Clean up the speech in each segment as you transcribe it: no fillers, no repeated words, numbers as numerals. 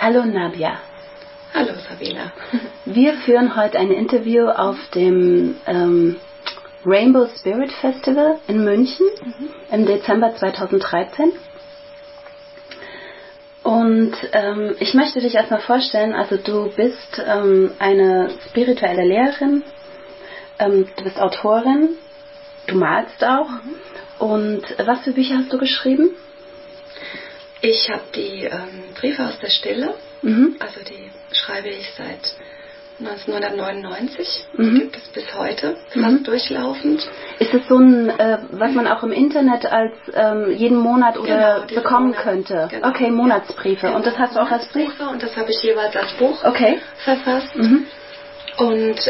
Hallo Nadja. Hallo Sabina. Wir führen heute ein Interview auf dem Rainbow Spirit Festival in München im Dezember 2013. Und ich möchte dich erstmal vorstellen, also du bist eine spirituelle Lehrerin, du bist Autorin, du malst auch. Und was für Bücher hast du geschrieben? Ich habe die Briefe aus der Stille, also die schreibe ich seit 1999, gibt es bis heute, fast durchlaufend. Ist es so ein, was man auch im Internet als jeden Monat oder bekommen könnte? Genau. Okay, Monatsbriefe. Genau. Und das hast du auch als Buch? Und das habe ich jeweils als Buch verfasst. Und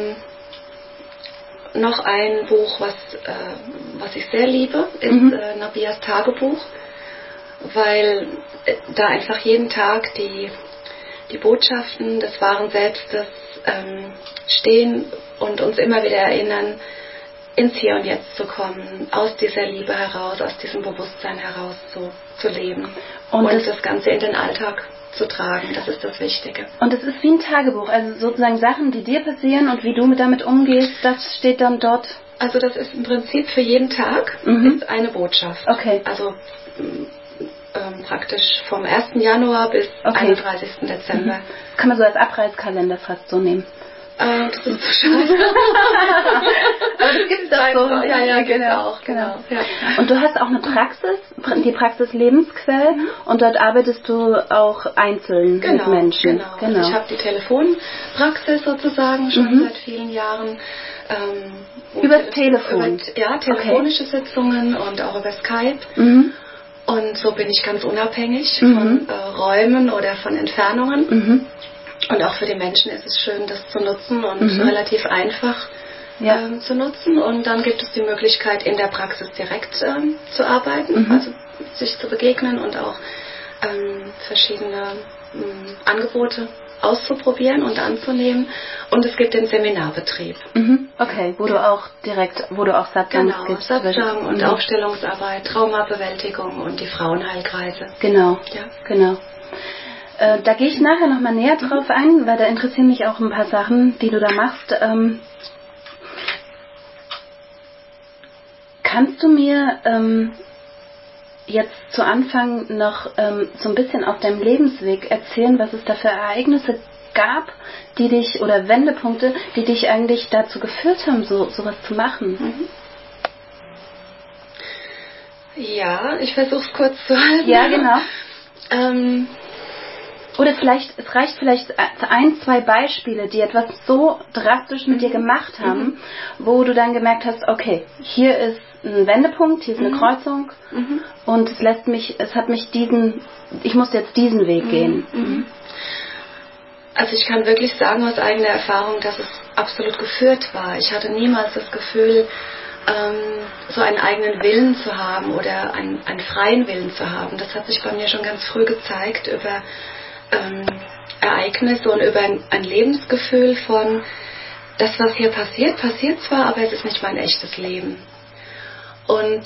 noch ein Buch, was ich sehr liebe, ist Nabias Tagebuch, weil da einfach jeden Tag die Botschaften des wahren Selbstes stehen und uns immer wieder erinnern, ins Hier und Jetzt zu kommen, aus dieser Liebe heraus, aus diesem Bewusstsein heraus zu leben und das Ganze in den Alltag zu tragen. Das ist das Wichtige. Und es ist wie ein Tagebuch, also sozusagen Sachen, die dir passieren und wie du damit umgehst, das steht dann dort? Also das ist im Prinzip für jeden Tag ist eine Botschaft. Okay. Also praktisch vom 1. Januar bis 31. Dezember. Kann man so als Abreißkalender fast so nehmen. Das ist so schade. Aber das gibt es doch so. Ja, genau. Ja. Und du hast auch eine Praxis, die Praxis Lebensquell, und dort arbeitest du auch einzeln mit Menschen. Genau. Also ich habe die Telefonpraxis sozusagen schon seit vielen Jahren. Übers Telefon? Telefonische Sitzungen und auch über Skype. Und so bin ich ganz unabhängig von Räumen oder von Entfernungen. Und auch für die Menschen ist es schön, das zu nutzen und relativ einfach zu nutzen. Und dann gibt es die Möglichkeit, in der Praxis direkt zu arbeiten, also sich zu begegnen und auch verschiedene Angebote auszuprobieren und anzunehmen. Und es gibt den Seminarbetrieb. Okay, wo du auch Satsang gibst. Satsang und Aufstellungsarbeit, Traumabewältigung und die Frauenheilkreise. Genau. Da gehe ich nachher nochmal näher drauf ein, weil da interessieren mich auch ein paar Sachen, die du da machst. Kannst du mir jetzt zu Anfang noch so ein bisschen auf deinem Lebensweg erzählen, was es da für Ereignisse gab, die dich, oder Wendepunkte, die dich eigentlich dazu geführt haben, sowas zu machen? Ja, ich versuche es kurz zu halten. Ja, genau. Oder es reicht vielleicht 1, 2 Beispiele, die etwas so drastisch mit dir gemacht haben, wo du dann gemerkt hast, okay, hier ist ein Wendepunkt, hier ist eine Kreuzung und ich muss jetzt diesen Weg gehen. Also ich kann wirklich sagen aus eigener Erfahrung, dass es absolut geführt war. Ich hatte niemals das Gefühl, so einen eigenen Willen zu haben oder einen freien Willen zu haben. Das hat sich bei mir schon ganz früh gezeigt über Ereignisse und über ein Lebensgefühl von, das, was hier passiert zwar, aber es ist nicht mein echtes Leben. Und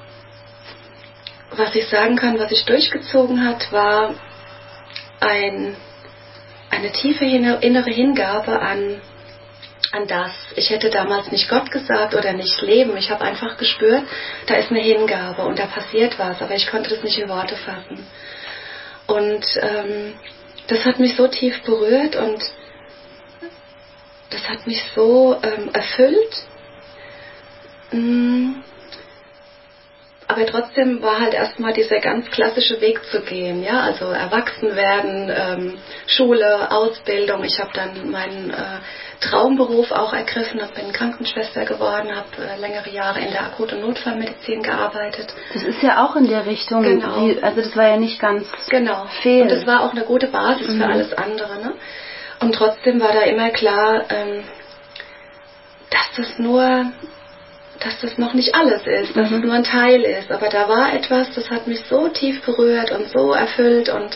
was ich sagen kann, was sich durchgezogen hat, war eine tiefe innere Hingabe an das. Ich hätte damals nicht Gott gesagt oder nicht Leben. Ich habe einfach gespürt, da ist eine Hingabe und da passiert was, aber ich konnte das nicht in Worte fassen. Und das hat mich so tief berührt und das hat mich so erfüllt. Aber trotzdem war halt erstmal dieser ganz klassische Weg zu gehen, ja, also erwachsen werden, Schule, Ausbildung. Ich habe dann meinen Traumberuf auch ergriffen, bin Krankenschwester geworden, habe längere Jahre in der Akut- und Notfallmedizin gearbeitet. Das ist ja auch in der Richtung, also das war ja nicht ganz fehl. Und das war auch eine gute Basis für alles andere, ne? Und trotzdem war da immer klar, dass das noch nicht alles ist, dass es nur ein Teil ist. Aber da war etwas, das hat mich so tief berührt und so erfüllt. Und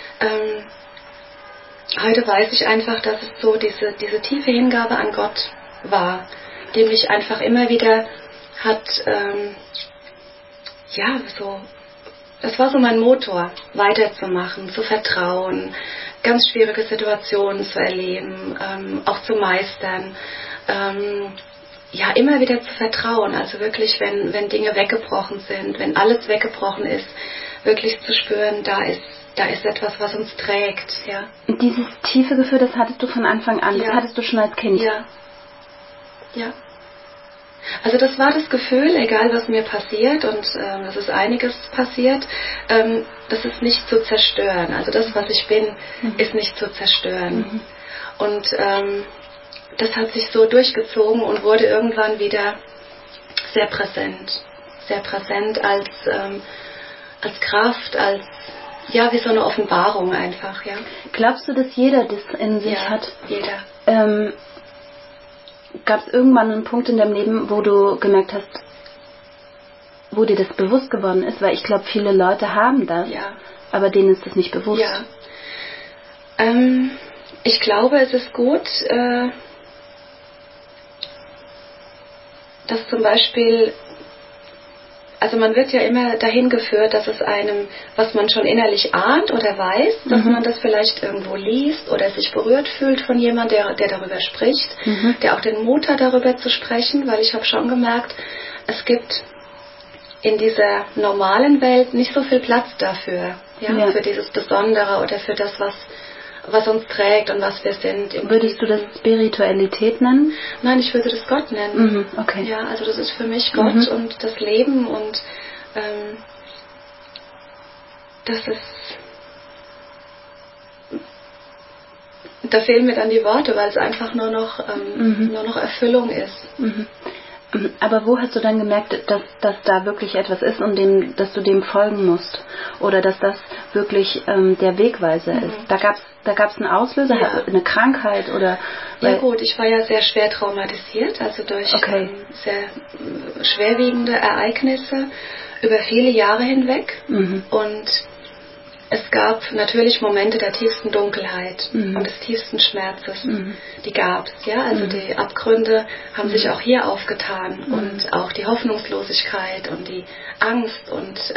heute weiß ich einfach, dass es so diese tiefe Hingabe an Gott war, die mich einfach immer wieder hat, so das war so mein Motor, weiterzumachen, zu vertrauen, ganz schwierige Situationen zu erleben, auch zu meistern, ja, immer wieder zu vertrauen, also wirklich, wenn Dinge weggebrochen sind, wenn alles weggebrochen ist, wirklich zu spüren, da ist etwas, was uns trägt, ja. Und dieses tiefe Gefühl, das hattest du von Anfang an, das hattest du schon als Kind? Ja. Ja. Also das war das Gefühl, egal was mir passiert, und es ist einiges passiert, das ist nicht zu zerstören. Also das, was ich bin, ist nicht zu zerstören. Und das hat sich so durchgezogen und wurde irgendwann wieder sehr präsent. Sehr präsent als Kraft, als, ja, wie so eine Offenbarung einfach, ja. Glaubst du, dass jeder das in sich hat? Jeder. Gab es irgendwann einen Punkt in deinem Leben, wo du gemerkt hast, wo dir das bewusst geworden ist? Weil ich glaube, viele Leute haben das, aber denen ist das nicht bewusst. Ja. Ich glaube, es ist gut, dass zum Beispiel, also man wird ja immer dahin geführt, dass es einem, was man schon innerlich ahnt oder weiß, dass man das vielleicht irgendwo liest oder sich berührt fühlt von jemandem, der darüber spricht, der auch den Mut hat, darüber zu sprechen, weil ich habe schon gemerkt, es gibt in dieser normalen Welt nicht so viel Platz dafür, für dieses Besondere oder für das, was uns trägt und was wir sind. Würdest du das Spiritualität nennen? Nein, ich würde das Gott nennen. Okay. Ja, also das ist für mich Gott und das Leben, und das ist, da fehlen mir dann die Worte, weil es einfach nur noch Erfüllung ist. Aber wo hast du dann gemerkt, dass da wirklich etwas ist und dass du dem folgen musst? Oder dass das wirklich der Wegweiser ist? Da gab's einen Auslöser, eine Krankheit oder... Ja gut, ich war ja sehr schwer traumatisiert, also durch sehr schwerwiegende Ereignisse über viele Jahre hinweg. Und es gab natürlich Momente der tiefsten Dunkelheit und des tiefsten Schmerzes. Die gab's, ja. Also die Abgründe haben sich auch hier aufgetan und auch die Hoffnungslosigkeit und die Angst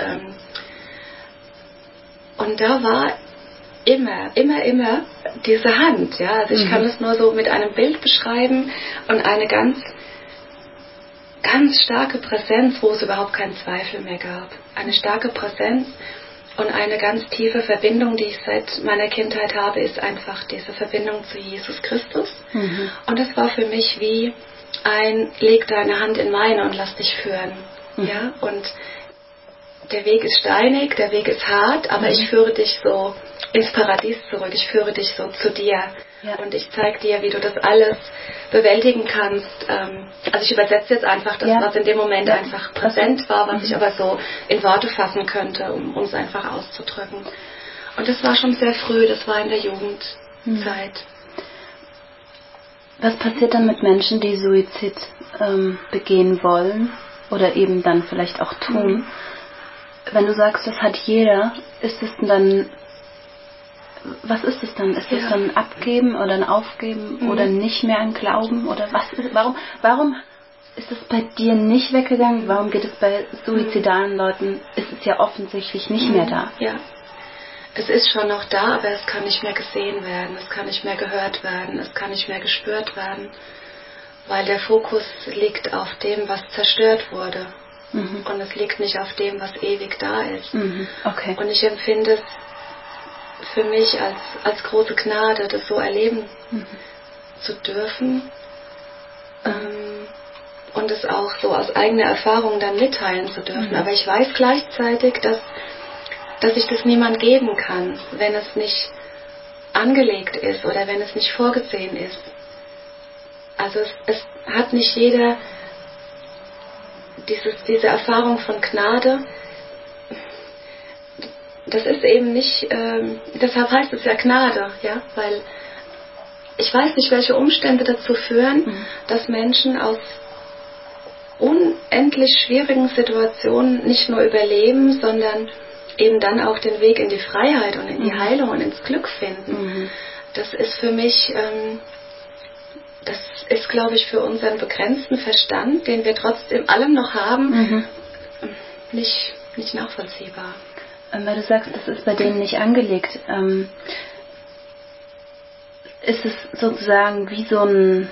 und da war immer diese Hand, ja. Also ich kann das nur so mit einem Bild beschreiben und eine ganz, ganz starke Präsenz, wo es überhaupt keinen Zweifel mehr gab. Eine starke Präsenz. Und eine ganz tiefe Verbindung, die ich seit meiner Kindheit habe, ist einfach diese Verbindung zu Jesus Christus. Und das war für mich wie leg deine Hand in meine und lass dich führen. Ja? Und der Weg ist steinig, der Weg ist hart, aber ich führe dich so ins Paradies zurück. Ich führe dich so zu dir. Ja. Und ich zeige dir, wie du das alles bewältigen kannst. Also ich übersetze jetzt einfach das, was in dem Moment einfach präsent war, was ich aber so in Worte fassen könnte, um es einfach auszudrücken. Und das war schon sehr früh, das war in der Jugendzeit. Was passiert dann mit Menschen, die Suizid begehen wollen oder eben dann vielleicht auch tun? Wenn du sagst, das hat jeder, ist es dann... Was ist es dann? Ist es dann ein Abgeben oder ein Aufgeben oder nicht mehr an Glauben? Oder was ist, warum ist es bei dir nicht weggegangen? Warum geht es bei suizidalen Leuten? Ist es ja offensichtlich nicht mehr da. Ja, es ist schon noch da, aber es kann nicht mehr gesehen werden, es kann nicht mehr gehört werden, es kann nicht mehr gespürt werden, weil der Fokus liegt auf dem, was zerstört wurde. Und es liegt nicht auf dem, was ewig da ist. Okay. Und ich empfinde es für mich als große Gnade, das so erleben zu dürfen und es auch so aus eigener Erfahrung dann mitteilen zu dürfen. Aber ich weiß gleichzeitig, dass ich das niemand geben kann, wenn es nicht angelegt ist oder wenn es nicht vorgesehen ist. Also es hat nicht jeder diese Erfahrung von Gnade. Das ist eben nicht, deshalb heißt es ja Gnade, ja, weil ich weiß nicht, welche Umstände dazu führen, dass Menschen aus unendlich schwierigen Situationen nicht nur überleben, sondern eben dann auch den Weg in die Freiheit und in die Heilung und ins Glück finden. Das ist für mich, das ist, glaube ich, für unseren begrenzten Verstand, den wir trotzdem allem noch haben, nicht nachvollziehbar. weil du sagst, das ist bei denen nicht angelegt, ist es sozusagen wie so ein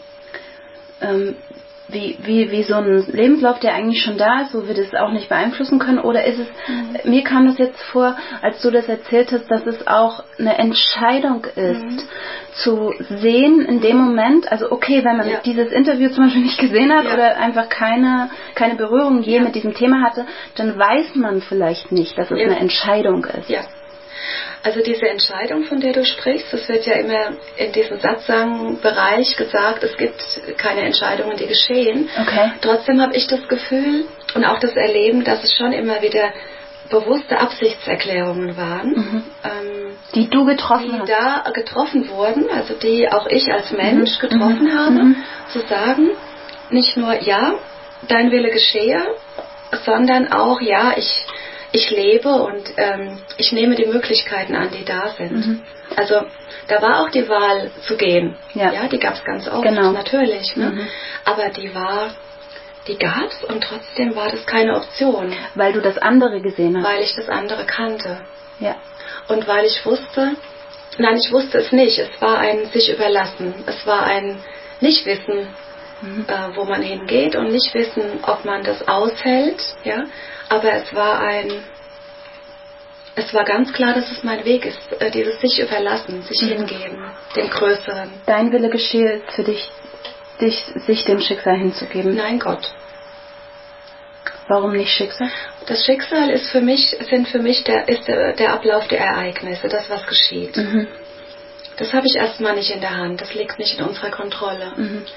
wie so ein Lebenslauf, der eigentlich schon da ist, wo wir das auch nicht beeinflussen können? Oder ist es, mir kam das jetzt vor, als du das erzählt hast, dass es auch eine Entscheidung ist, zu sehen in dem Moment, also okay, wenn man dieses Interview zum Beispiel nicht gesehen hat oder einfach keine Berührung je mit diesem Thema hatte, dann weiß man vielleicht nicht, dass es eine Entscheidung ist. Ja. Also diese Entscheidung, von der du sprichst, das wird ja immer in diesem Satzang-Bereich gesagt, es gibt keine Entscheidungen, die geschehen. Okay. Trotzdem habe ich das Gefühl und auch das Erleben, dass es schon immer wieder bewusste Absichtserklärungen waren. Die du getroffen hast. Die da getroffen wurden, also die auch ich als Mensch getroffen habe, zu sagen, nicht nur, ja, dein Wille geschehe, sondern auch, ja, ich lebe und ich nehme die Möglichkeiten an, die da sind. Also da war auch die Wahl zu gehen. Ja, die gab es ganz oft, natürlich. Ne? Aber die gab es und trotzdem war das keine Option. Weil du das andere gesehen hast. Weil ich das andere kannte. Ja. Und weil ich wusste es nicht. Es war ein sich überlassen. Es war ein Nicht-Wissen, wo man hingeht und nicht wissen, ob man das aushält. Ja. Aber es war ganz klar, dass es mein Weg ist, dieses sich überlassen, sich hingeben, dem Größeren. Dein Wille geschehe ist für dich, sich dem Schicksal hinzugeben. Nein, Gott. Warum nicht Schicksal? Das Schicksal ist für mich der Ablauf der Ereignisse, das, was geschieht. Das habe ich erstmal nicht in der Hand, das liegt nicht in unserer Kontrolle.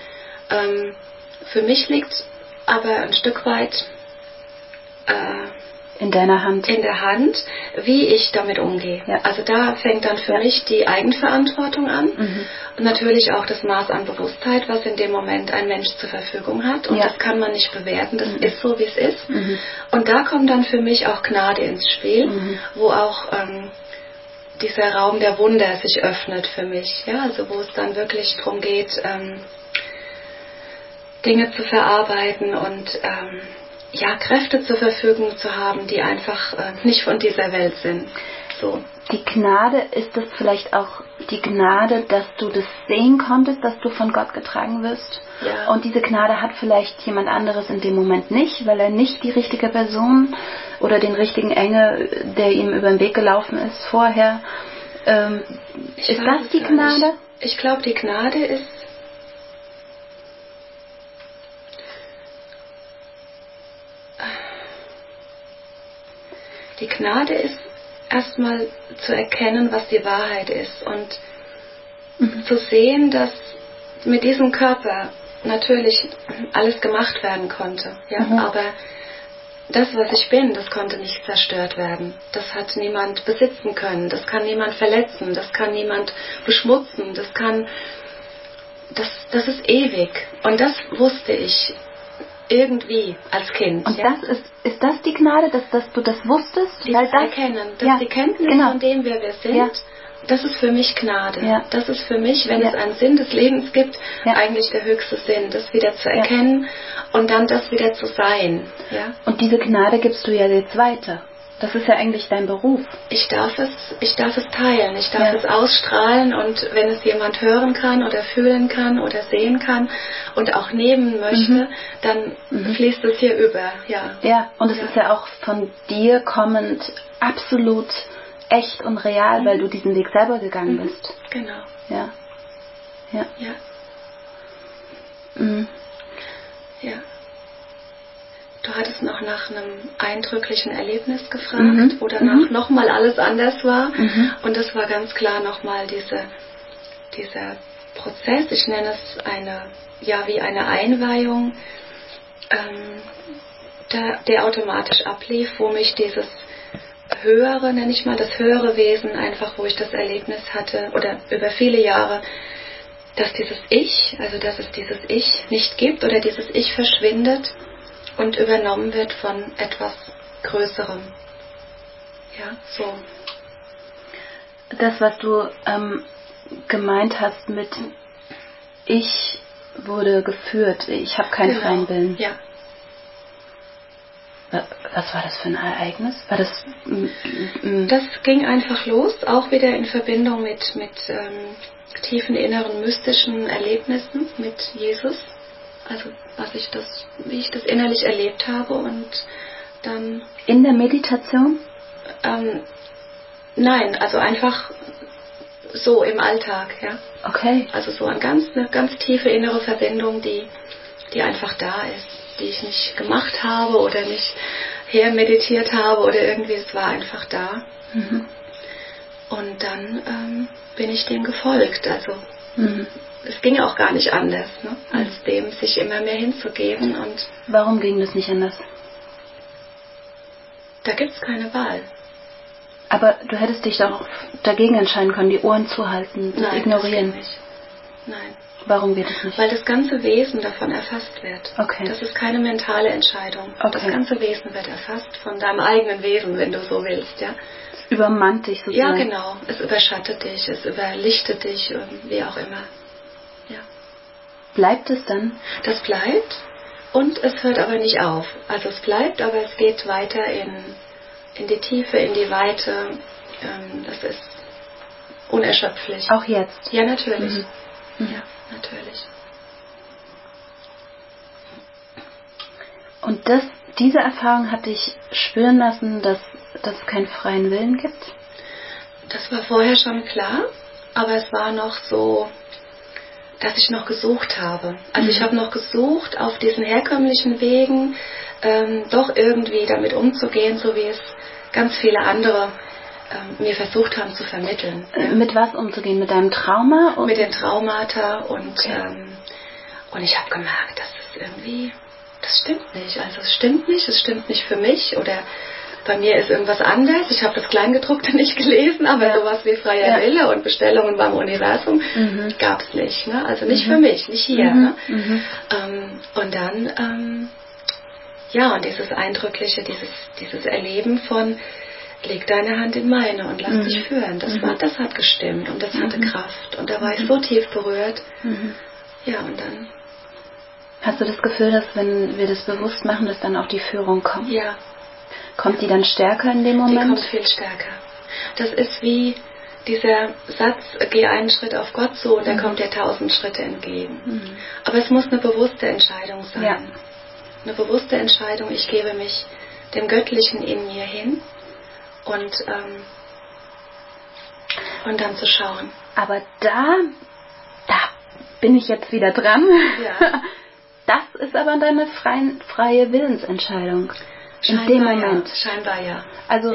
Für mich liegt aber ein Stück weit in deiner Hand. In der Hand, wie ich damit umgehe. Ja. Also da fängt dann für mich die Eigenverantwortung an und natürlich auch das Maß an Bewusstheit, was in dem Moment ein Mensch zur Verfügung hat. Und das kann man nicht bewerten, das ist so, wie es ist. Und da kommt dann für mich auch Gnade ins Spiel, wo auch dieser Raum der Wunder sich öffnet für mich. Ja? Also wo es dann wirklich darum geht, Dinge zu verarbeiten und Kräfte zur Verfügung zu haben, die einfach nicht von dieser Welt sind. So. Die Gnade, ist das vielleicht auch die Gnade, dass du das sehen konntest, dass du von Gott getragen wirst? Ja. Und diese Gnade hat vielleicht jemand anderes in dem Moment nicht, weil er nicht die richtige Person oder den richtigen Engel, der ihm über den Weg gelaufen ist vorher. Ist das die Gnade? Ich glaube, die Gnade ist erstmal zu erkennen, was die Wahrheit ist und zu sehen, dass mit diesem Körper natürlich alles gemacht werden konnte. Ja? Aber das, was ich bin, das konnte nicht zerstört werden. Das hat niemand besitzen können. Das kann niemand verletzen. Das kann niemand beschmutzen. Das ist ewig. Und das wusste ich irgendwie als Kind. Und ist das die Gnade, dass du das wusstest? Dieses Erkennen, dass die Kenntnis von dem, wer wir sind, das ist für mich Gnade. Ja. Das ist für mich, wenn es einen Sinn des Lebens gibt, eigentlich der höchste Sinn, das wieder zu erkennen und dann das wieder zu sein. Ja? Und diese Gnade gibst du ja jetzt weiter. Das ist ja eigentlich dein Beruf. Ich darf es teilen, ich darf es ausstrahlen und wenn es jemand hören kann oder fühlen kann oder sehen kann und auch nehmen möchte, dann fließt es hier über. Ja, und es ist ja auch von dir kommend absolut echt und real, weil du diesen Weg selber gegangen bist. Genau. Ja. Du hattest noch nach einem eindrücklichen Erlebnis gefragt, wo danach nochmal alles anders war. Und das war ganz klar nochmal dieser Prozess, ich nenne es wie eine Einweihung, der automatisch ablief, wo mich dieses höhere, nenne ich mal, das höhere Wesen, einfach wo ich das Erlebnis hatte, oder über viele Jahre, dass dieses Ich, also dass es dieses Ich nicht gibt oder dieses Ich verschwindet und übernommen wird von etwas Größerem. Ja, so. Das, was du gemeint hast mit Ich wurde geführt, ich habe keinen freien Willen. Ja. Was war das für ein Ereignis? War das... Das ging einfach los, auch wieder in Verbindung mit tiefen inneren mystischen Erlebnissen mit Jesus. Also wie ich das innerlich erlebt habe und dann... In der Meditation? Nein, also einfach so im Alltag, ja. Okay. Also so eine ganz tiefe innere Verbindung, die einfach da ist, die ich nicht gemacht habe oder nicht hermeditiert habe oder irgendwie, es war einfach da. Mhm. Und dann bin ich dem gefolgt. Also es ging auch gar nicht anders, ne, als dem sich immer mehr hinzugeben. Und warum ging das nicht anders? Da gibt es keine Wahl. Aber du hättest dich doch dagegen entscheiden können, die Ohren zuhalten, das ignorieren. Das geht nicht. Nein. Warum geht es nicht? Weil das ganze Wesen davon erfasst wird. Okay. Das ist keine mentale Entscheidung. Okay. Das ganze Wesen wird erfasst von deinem eigenen Wesen, wenn du so willst, ja. Es übermannt dich sozusagen. Ja, genau. Es überschattet dich, es überlichtet dich, wie auch immer. Ja. Bleibt es dann? Das bleibt und es hört aber nicht auf. Also es bleibt, aber es geht weiter in die Tiefe, in die Weite. Das ist unerschöpflich. Auch jetzt? Ja, natürlich. Mhm. Ja, natürlich. Und diese Erfahrung hat dich spüren lassen, dass es keinen freien Willen gibt? Das war vorher schon klar, aber es war noch so, dass ich noch gesucht habe. Also ich habe noch gesucht, auf diesen herkömmlichen Wegen doch irgendwie damit umzugehen, so wie es ganz viele andere mir versucht haben zu vermitteln. Mit was umzugehen? Mit deinem Trauma? Mit den Traumata und ich habe gemerkt, dass es irgendwie, das stimmt nicht. Also es stimmt nicht für mich oder bei mir ist irgendwas anders. Ich habe das Kleingedruckte nicht gelesen, aber sowas wie freier Wille und Bestellungen beim Universum gab es nicht. Ne? Also nicht für mich, nicht hier. Ne? Und dann, und dieses Eindrückliche, dieses Erleben von leg deine Hand in meine und lass dich führen. Das hat gestimmt und das hatte Kraft. Und da war ich so tief berührt. Ja, und dann... Hast du das Gefühl, dass wenn wir das bewusst machen, dass dann auch die Führung kommt? Ja. Kommt die dann stärker in dem Moment? Die kommt viel stärker. Das ist wie dieser Satz, geh einen Schritt auf Gott zu und er kommt dir 1000 Schritte entgegen. Aber es muss eine bewusste Entscheidung sein. Ja. Eine bewusste Entscheidung, ich gebe mich dem Göttlichen in mir hin und dann zu schauen. Aber da bin ich jetzt wieder dran. Ja. Das ist aber deine freie Willensentscheidung. Scheinbar, in dem Moment. Ja. Scheinbar ja. Also,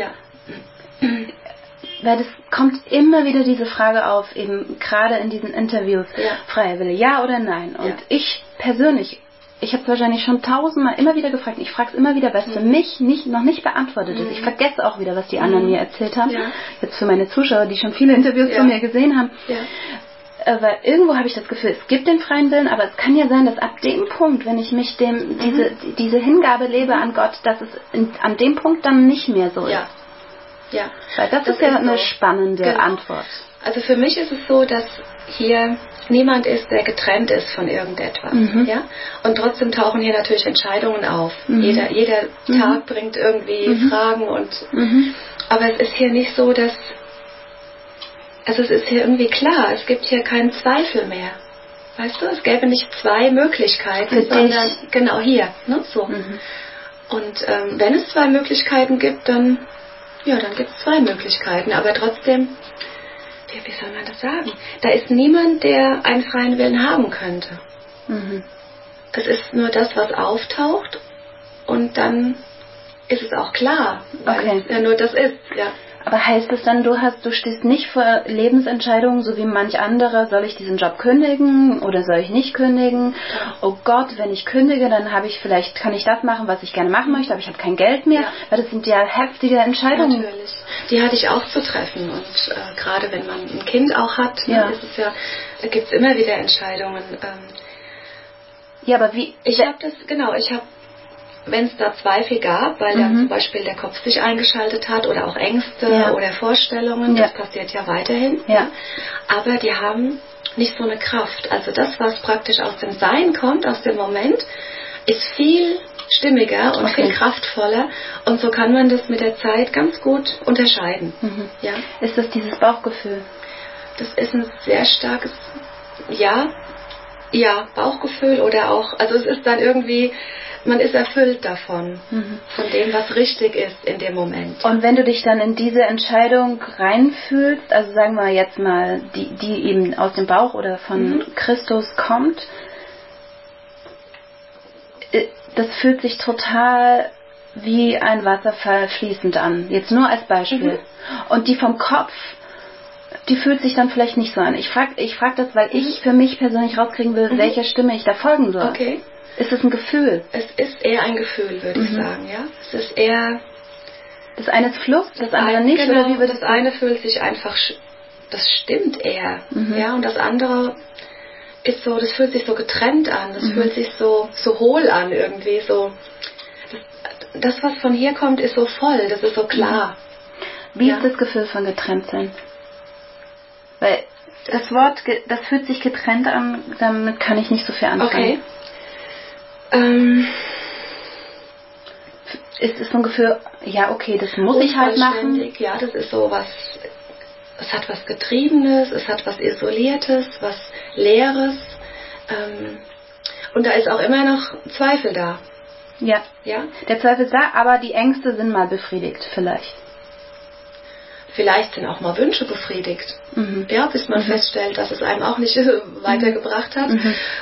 weil das kommt immer wieder diese Frage auf, eben gerade in diesen Interviews, freier Wille, ja oder nein. Und ich persönlich, ich habe es wahrscheinlich schon 1000-mal immer wieder gefragt, ich frage es immer wieder, was für mich noch nicht beantwortet ist. Ich vergesse auch wieder, was die anderen mir erzählt haben. Ja. Jetzt für meine Zuschauer, die schon viele Interviews von mir gesehen haben. Ja. Aber irgendwo habe ich das Gefühl, es gibt den freien Willen, aber es kann ja sein, dass ab dem Punkt, wenn ich mich diese Hingabe lebe an Gott, dass es an dem Punkt dann nicht mehr so ist. Ja. Weil das ist ja eine spannende Antwort. Also für mich ist es so, dass hier niemand ist, der getrennt ist von irgendetwas. Ja? Und trotzdem tauchen hier natürlich Entscheidungen auf. Jeder Tag bringt irgendwie Fragen aber es ist hier nicht so, dass... Also es ist hier irgendwie klar, es gibt hier keinen Zweifel mehr. Weißt du, es gäbe nicht zwei Möglichkeiten, sondern genau hier. Ne? So. Und wenn es zwei Möglichkeiten gibt, dann gibt es zwei Möglichkeiten. Aber trotzdem, wie soll man das sagen? Da ist niemand, der einen freien Willen haben könnte. Es ist nur das, was auftaucht und dann ist es auch klar, weil es ja nur das ist. Ja. Aber heißt es dann, du stehst nicht vor Lebensentscheidungen, so wie manch andere, soll ich diesen Job kündigen oder soll ich nicht kündigen? Oh Gott, wenn ich kündige, dann kann ich das machen, was ich gerne machen möchte, aber ich habe kein Geld mehr. Weil das sind ja heftige Entscheidungen. Natürlich. Die hatte ich auch zu treffen und gerade wenn man ein Kind auch hat, ist es gibt es immer wieder Entscheidungen. Aber wie? Wenn es da Zweifel gab, weil dann zum Beispiel der Kopf sich eingeschaltet hat oder auch Ängste oder Vorstellungen, das passiert ja weiterhin. Ja. Aber die haben nicht so eine Kraft. Also das, was praktisch aus dem Sein kommt, aus dem Moment, ist viel stimmiger und viel kraftvoller. Und so kann man das mit der Zeit ganz gut unterscheiden. Ja. Ist das dieses Bauchgefühl? Das ist ein sehr starkes, Bauchgefühl oder auch, also es ist dann irgendwie, man ist erfüllt davon, von dem, was richtig ist in dem Moment. Und wenn du dich dann in diese Entscheidung reinfühlst, also sagen wir jetzt mal, die eben aus dem Bauch oder von Christus kommt, das fühlt sich total wie ein Wasserfall fließend an. Jetzt nur als Beispiel. Und die vom Kopf, die fühlt sich dann vielleicht nicht so an. Ich frag das, weil ich für mich persönlich rauskriegen will, welcher Stimme ich da folgen soll. Okay. Ist es ein Gefühl? Es ist eher ein Gefühl, würde ich sagen, ja. Es ist eher... Das eine ist Fluss, das andere nicht? Genau, oder wie wird das eine fühlt sich einfach... Das stimmt eher. Ja, und das andere ist so, das fühlt sich so getrennt an. Das fühlt sich so hohl an irgendwie. So. Das, was von hier kommt, ist so voll. Das ist so klar. Wie ist das Gefühl von getrennt sein? Weil das Wort, das fühlt sich getrennt an, damit kann ich nicht so viel anfangen. Okay. Ist es so ein Gefühl, ja okay, das muss ich halt machen? Ja, das ist so was, es hat was Getriebenes, es hat was Isoliertes, was Leeres. Und da ist auch immer noch Zweifel da. Ja. Der Zweifel ist da, aber die Ängste sind mal befriedigt, vielleicht. Vielleicht sind auch mal Wünsche befriedigt. Ja, bis man feststellt, dass es einem auch nicht weitergebracht hat.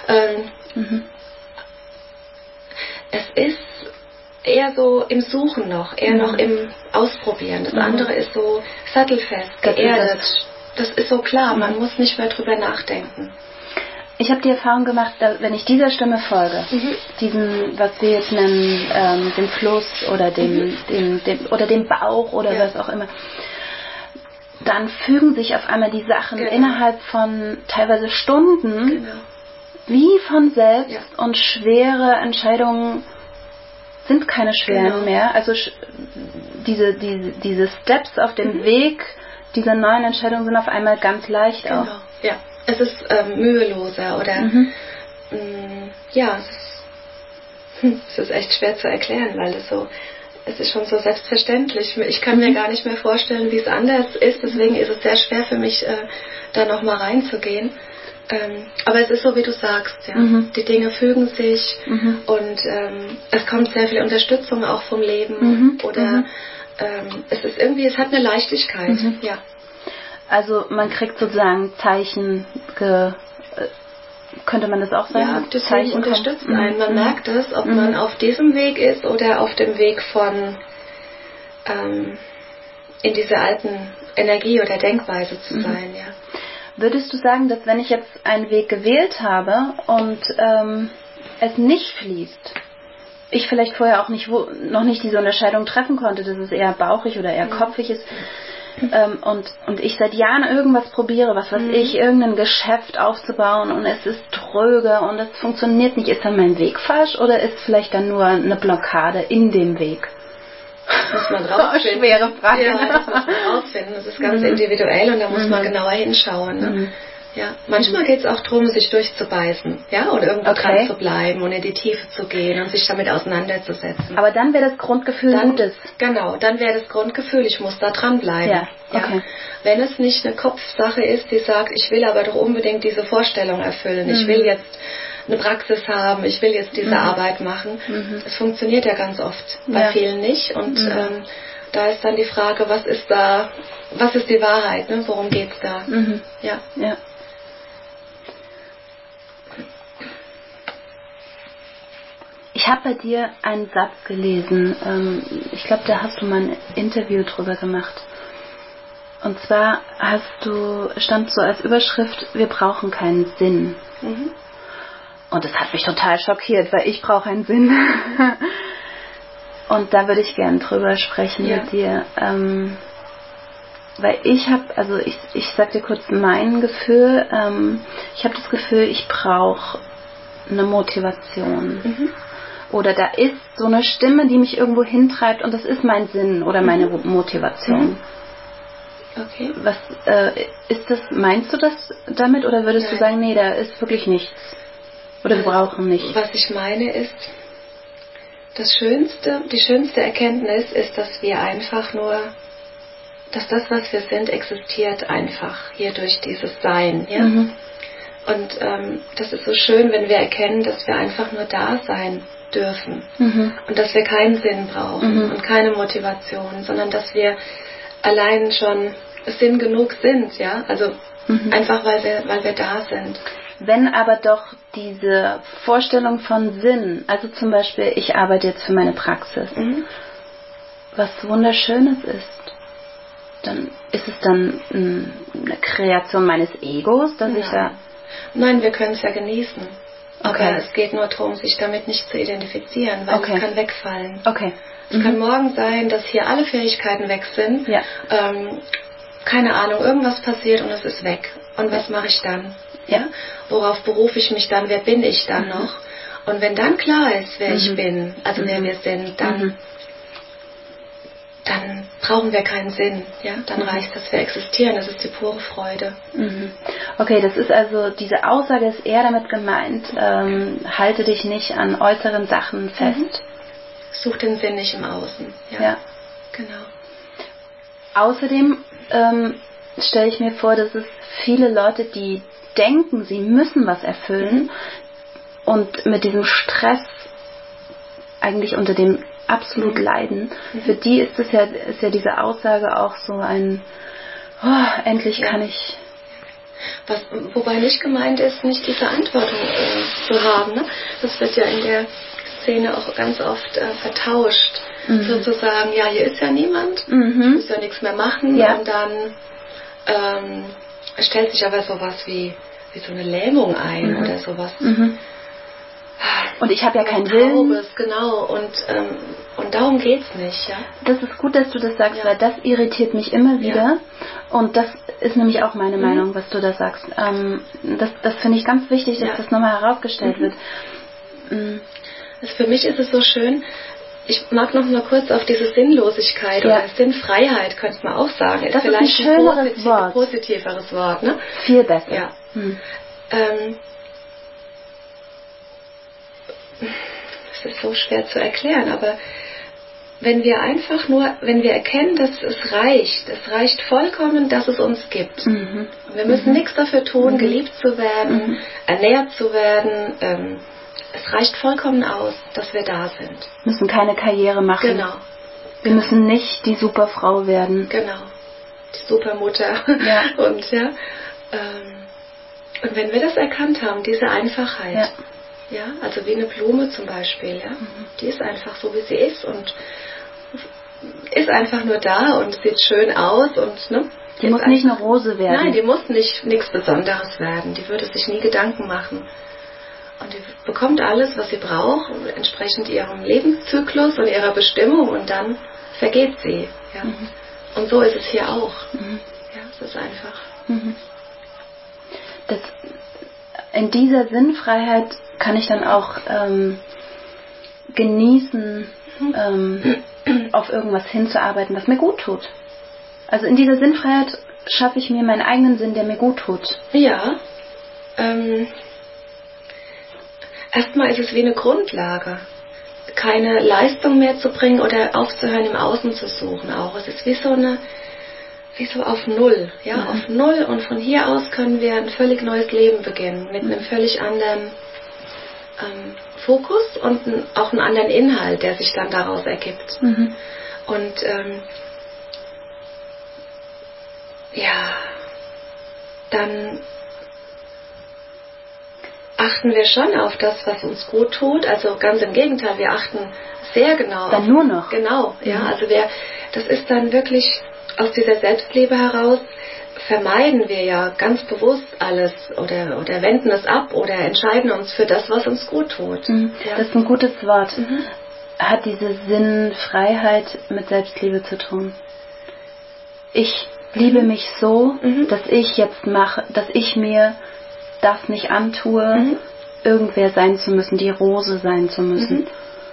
Es ist eher so im Suchen noch, eher noch im Ausprobieren. Das andere ist so sattelfest, geerdet. Das ist so klar, man muss nicht mehr drüber nachdenken. Ich habe die Erfahrung gemacht, dass, wenn ich dieser Stimme folge, diesen, was wir jetzt nennen, dem Fluss oder dem Bauch oder was auch immer, dann fügen sich auf einmal die Sachen innerhalb von teilweise Stunden wie von selbst und schwere Entscheidungen sind keine schweren mehr. Also diese Steps auf dem Weg dieser neuen Entscheidungen sind auf einmal ganz leicht auch. Ja, es ist müheloser oder es ist echt schwer zu erklären, weil es ist schon so selbstverständlich. Ich kann mir gar nicht mehr vorstellen, wie es anders ist. Deswegen ist es sehr schwer für mich, da nochmal reinzugehen. Aber es ist so, wie du sagst. Ja. Die Dinge fügen sich und es kommt sehr viel Unterstützung auch vom Leben. Oder es ist irgendwie, es hat eine Leichtigkeit. Ja. Also man kriegt sozusagen Zeichen, könnte man das auch sagen? Ja, das Zeichen unterstützt einen. Man merkt es, ob man auf diesem Weg ist oder auf dem Weg von in dieser alten Energie oder Denkweise zu sein. Ja. Würdest du sagen, dass wenn ich jetzt einen Weg gewählt habe und es nicht fließt, ich vielleicht vorher auch noch nicht diese Unterscheidung treffen konnte, dass es eher bauchig oder eher kopfig ist, und ich seit Jahren irgendwas probiere, was weiß ich, irgendein Geschäft aufzubauen und es ist tröge und es funktioniert nicht, ist dann mein Weg falsch oder ist vielleicht dann nur eine Blockade in dem Weg? Das muss man rausfinden. Schwere Frage. Ja, das muss man rausfinden. Das ist ganz individuell und da muss man genauer hinschauen. Ne? Ja, manchmal geht es auch darum, sich durchzubeißen, ja, und irgendwo dran zu bleiben und in die Tiefe zu gehen und sich damit auseinanderzusetzen. Aber dann wäre das Grundgefühl gutes. Genau, dann wäre das Grundgefühl, ich muss da dranbleiben. Ja, okay. Ja. Wenn es nicht eine Kopfsache ist, die sagt, ich will aber doch unbedingt diese Vorstellung erfüllen, ich will jetzt eine Praxis haben, ich will jetzt diese Arbeit machen. Es funktioniert ja ganz oft, bei vielen nicht. Und da ist dann die Frage, was ist die Wahrheit, ne? Worum geht's da? Ja. Ich habe bei dir einen Satz gelesen, ich glaube, da hast du mal ein Interview drüber gemacht. Und zwar stand so als Überschrift, wir brauchen keinen Sinn. Und das hat mich total schockiert, weil ich brauche einen Sinn. Und da würde ich gerne drüber sprechen mit dir. Weil ich sag dir kurz mein Gefühl, ich habe das Gefühl, ich brauche eine Motivation. Oder da ist so eine Stimme, die mich irgendwo hintreibt und das ist mein Sinn oder meine Motivation. Okay. Was ist das? Meinst du das damit oder würdest du sagen, nee, da ist wirklich nichts? Oder wir brauchen nicht? Was ich meine ist, Die schönste Erkenntnis ist, dass wir einfach nur, dass das, was wir sind, existiert einfach hier durch dieses Sein. Ja? Mhm. Und das ist so schön, wenn wir erkennen, dass wir einfach nur da sein dürfen. Mhm. Und dass wir keinen Sinn brauchen und keine Motivation, sondern dass wir allein schon Sinn genug sind. Ja? Also einfach, weil wir da sind. Wenn aber doch diese Vorstellung von Sinn, also zum Beispiel, ich arbeite jetzt für meine Praxis, was Wunderschönes ist, dann ist es dann eine Kreation meines Egos, dass ich da... Nein, wir können es ja genießen. Okay. Aber es geht nur darum, sich damit nicht zu identifizieren, weil es kann wegfallen. Okay. Es kann morgen sein, dass hier alle Fähigkeiten weg sind. Ja. Keine Ahnung, irgendwas passiert und es ist weg. Und was mache ich dann? Ja? Worauf berufe ich mich dann? Wer bin ich dann noch? Und wenn dann klar ist, wer ich bin, also wer wir sind, dann brauchen wir keinen Sinn. Ja? Dann reicht es, dass wir existieren. Das ist die pure Freude. Okay, das ist also, diese Aussage ist eher damit gemeint, halte dich nicht an äußeren Sachen fest. Such den Sinn nicht im Außen. Ja. Genau. Außerdem stelle ich mir vor, dass es viele Leute, die denken, sie müssen was erfüllen und mit diesem Stress eigentlich unter dem absolut leiden. Für die ist ja diese Aussage auch so ein endlich kann ich... Wobei nicht gemeint ist, nicht die Verantwortung zu haben. Ne? Das wird ja in der Szene auch ganz oft vertauscht. Sozusagen, ja, hier ist ja niemand, ich muss ja nichts mehr machen und dann stellt sich aber sowas wie so eine Lähmung ein oder sowas. Und ich habe ja keinen Willen. Genau, und darum geht's nicht. Ja? Das ist gut, dass du das sagst, weil das irritiert mich immer wieder. Und das ist nämlich auch meine Meinung, was du da sagst. Das finde ich ganz wichtig, dass das nochmal herausgestellt wird. Für mich ist es so schön, ich mag noch mal kurz auf diese Sinnlosigkeit oder Sinnfreiheit, könnte man auch sagen. Das ist vielleicht ein positiveres Wort. Ne? Viel besser. Ja. Das ist so schwer zu erklären, aber wenn wir erkennen, dass es reicht vollkommen, dass es uns gibt. Wir müssen nichts dafür tun, geliebt zu werden, ernährt zu werden. Es reicht vollkommen aus, dass wir da sind. Wir müssen keine Karriere machen. Genau. Wir müssen nicht die Superfrau werden. Genau. Die Supermutter. Und und wenn wir das erkannt haben, diese Einfachheit, also wie eine Blume zum Beispiel, die ist einfach so, wie sie ist und ist einfach nur da und sieht schön aus und die muss nicht eine Rose werden. Nein, die muss nichts Besonderes werden. Die würde sich nie Gedanken machen. Und die bekommt alles, was sie braucht, entsprechend ihrem Lebenszyklus und ihrer Bestimmung und dann vergeht sie. Ja? Und so ist es hier auch. Ja, es ist einfach. In dieser Sinnfreiheit kann ich dann auch genießen, auf irgendwas hinzuarbeiten, was mir gut tut. Also in dieser Sinnfreiheit schaffe ich mir meinen eigenen Sinn, der mir gut tut. Ja. Erstmal ist es wie eine Grundlage, keine Leistung mehr zu bringen oder aufzuhören, im Außen zu suchen auch. Es ist wie so auf Null, auf Null, und von hier aus können wir ein völlig neues Leben beginnen, mit einem völlig anderen Fokus und auch einen anderen Inhalt, der sich dann daraus ergibt. Und dann achten wir schon auf das, was uns gut tut. Also ganz im Gegenteil, wir achten sehr genau. Dann nur noch. Genau, also das ist dann wirklich aus dieser Selbstliebe heraus, vermeiden wir ja ganz bewusst alles oder wenden es ab oder entscheiden uns für das, was uns gut tut. Das ist ein gutes Wort. Hat diese Sinnfreiheit mit Selbstliebe zu tun. Ich liebe mich so, dass ich jetzt dass ich mir das nicht antue, irgendwer sein zu müssen, die Rose sein zu müssen.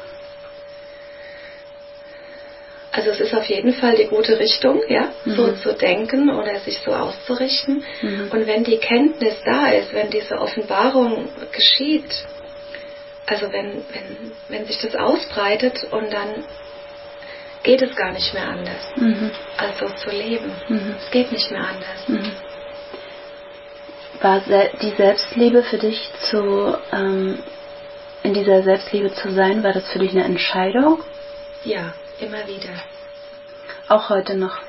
Also es ist auf jeden Fall die gute Richtung, so zu denken oder sich so auszurichten. Und wenn die Kenntnis da ist, wenn diese Offenbarung geschieht, Also wenn sich das ausbreitet und dann geht es gar nicht mehr anders, als so zu leben. Es geht nicht mehr anders. War die Selbstliebe für dich in dieser Selbstliebe zu sein, war das für dich eine Entscheidung? Ja, immer wieder. Auch heute noch?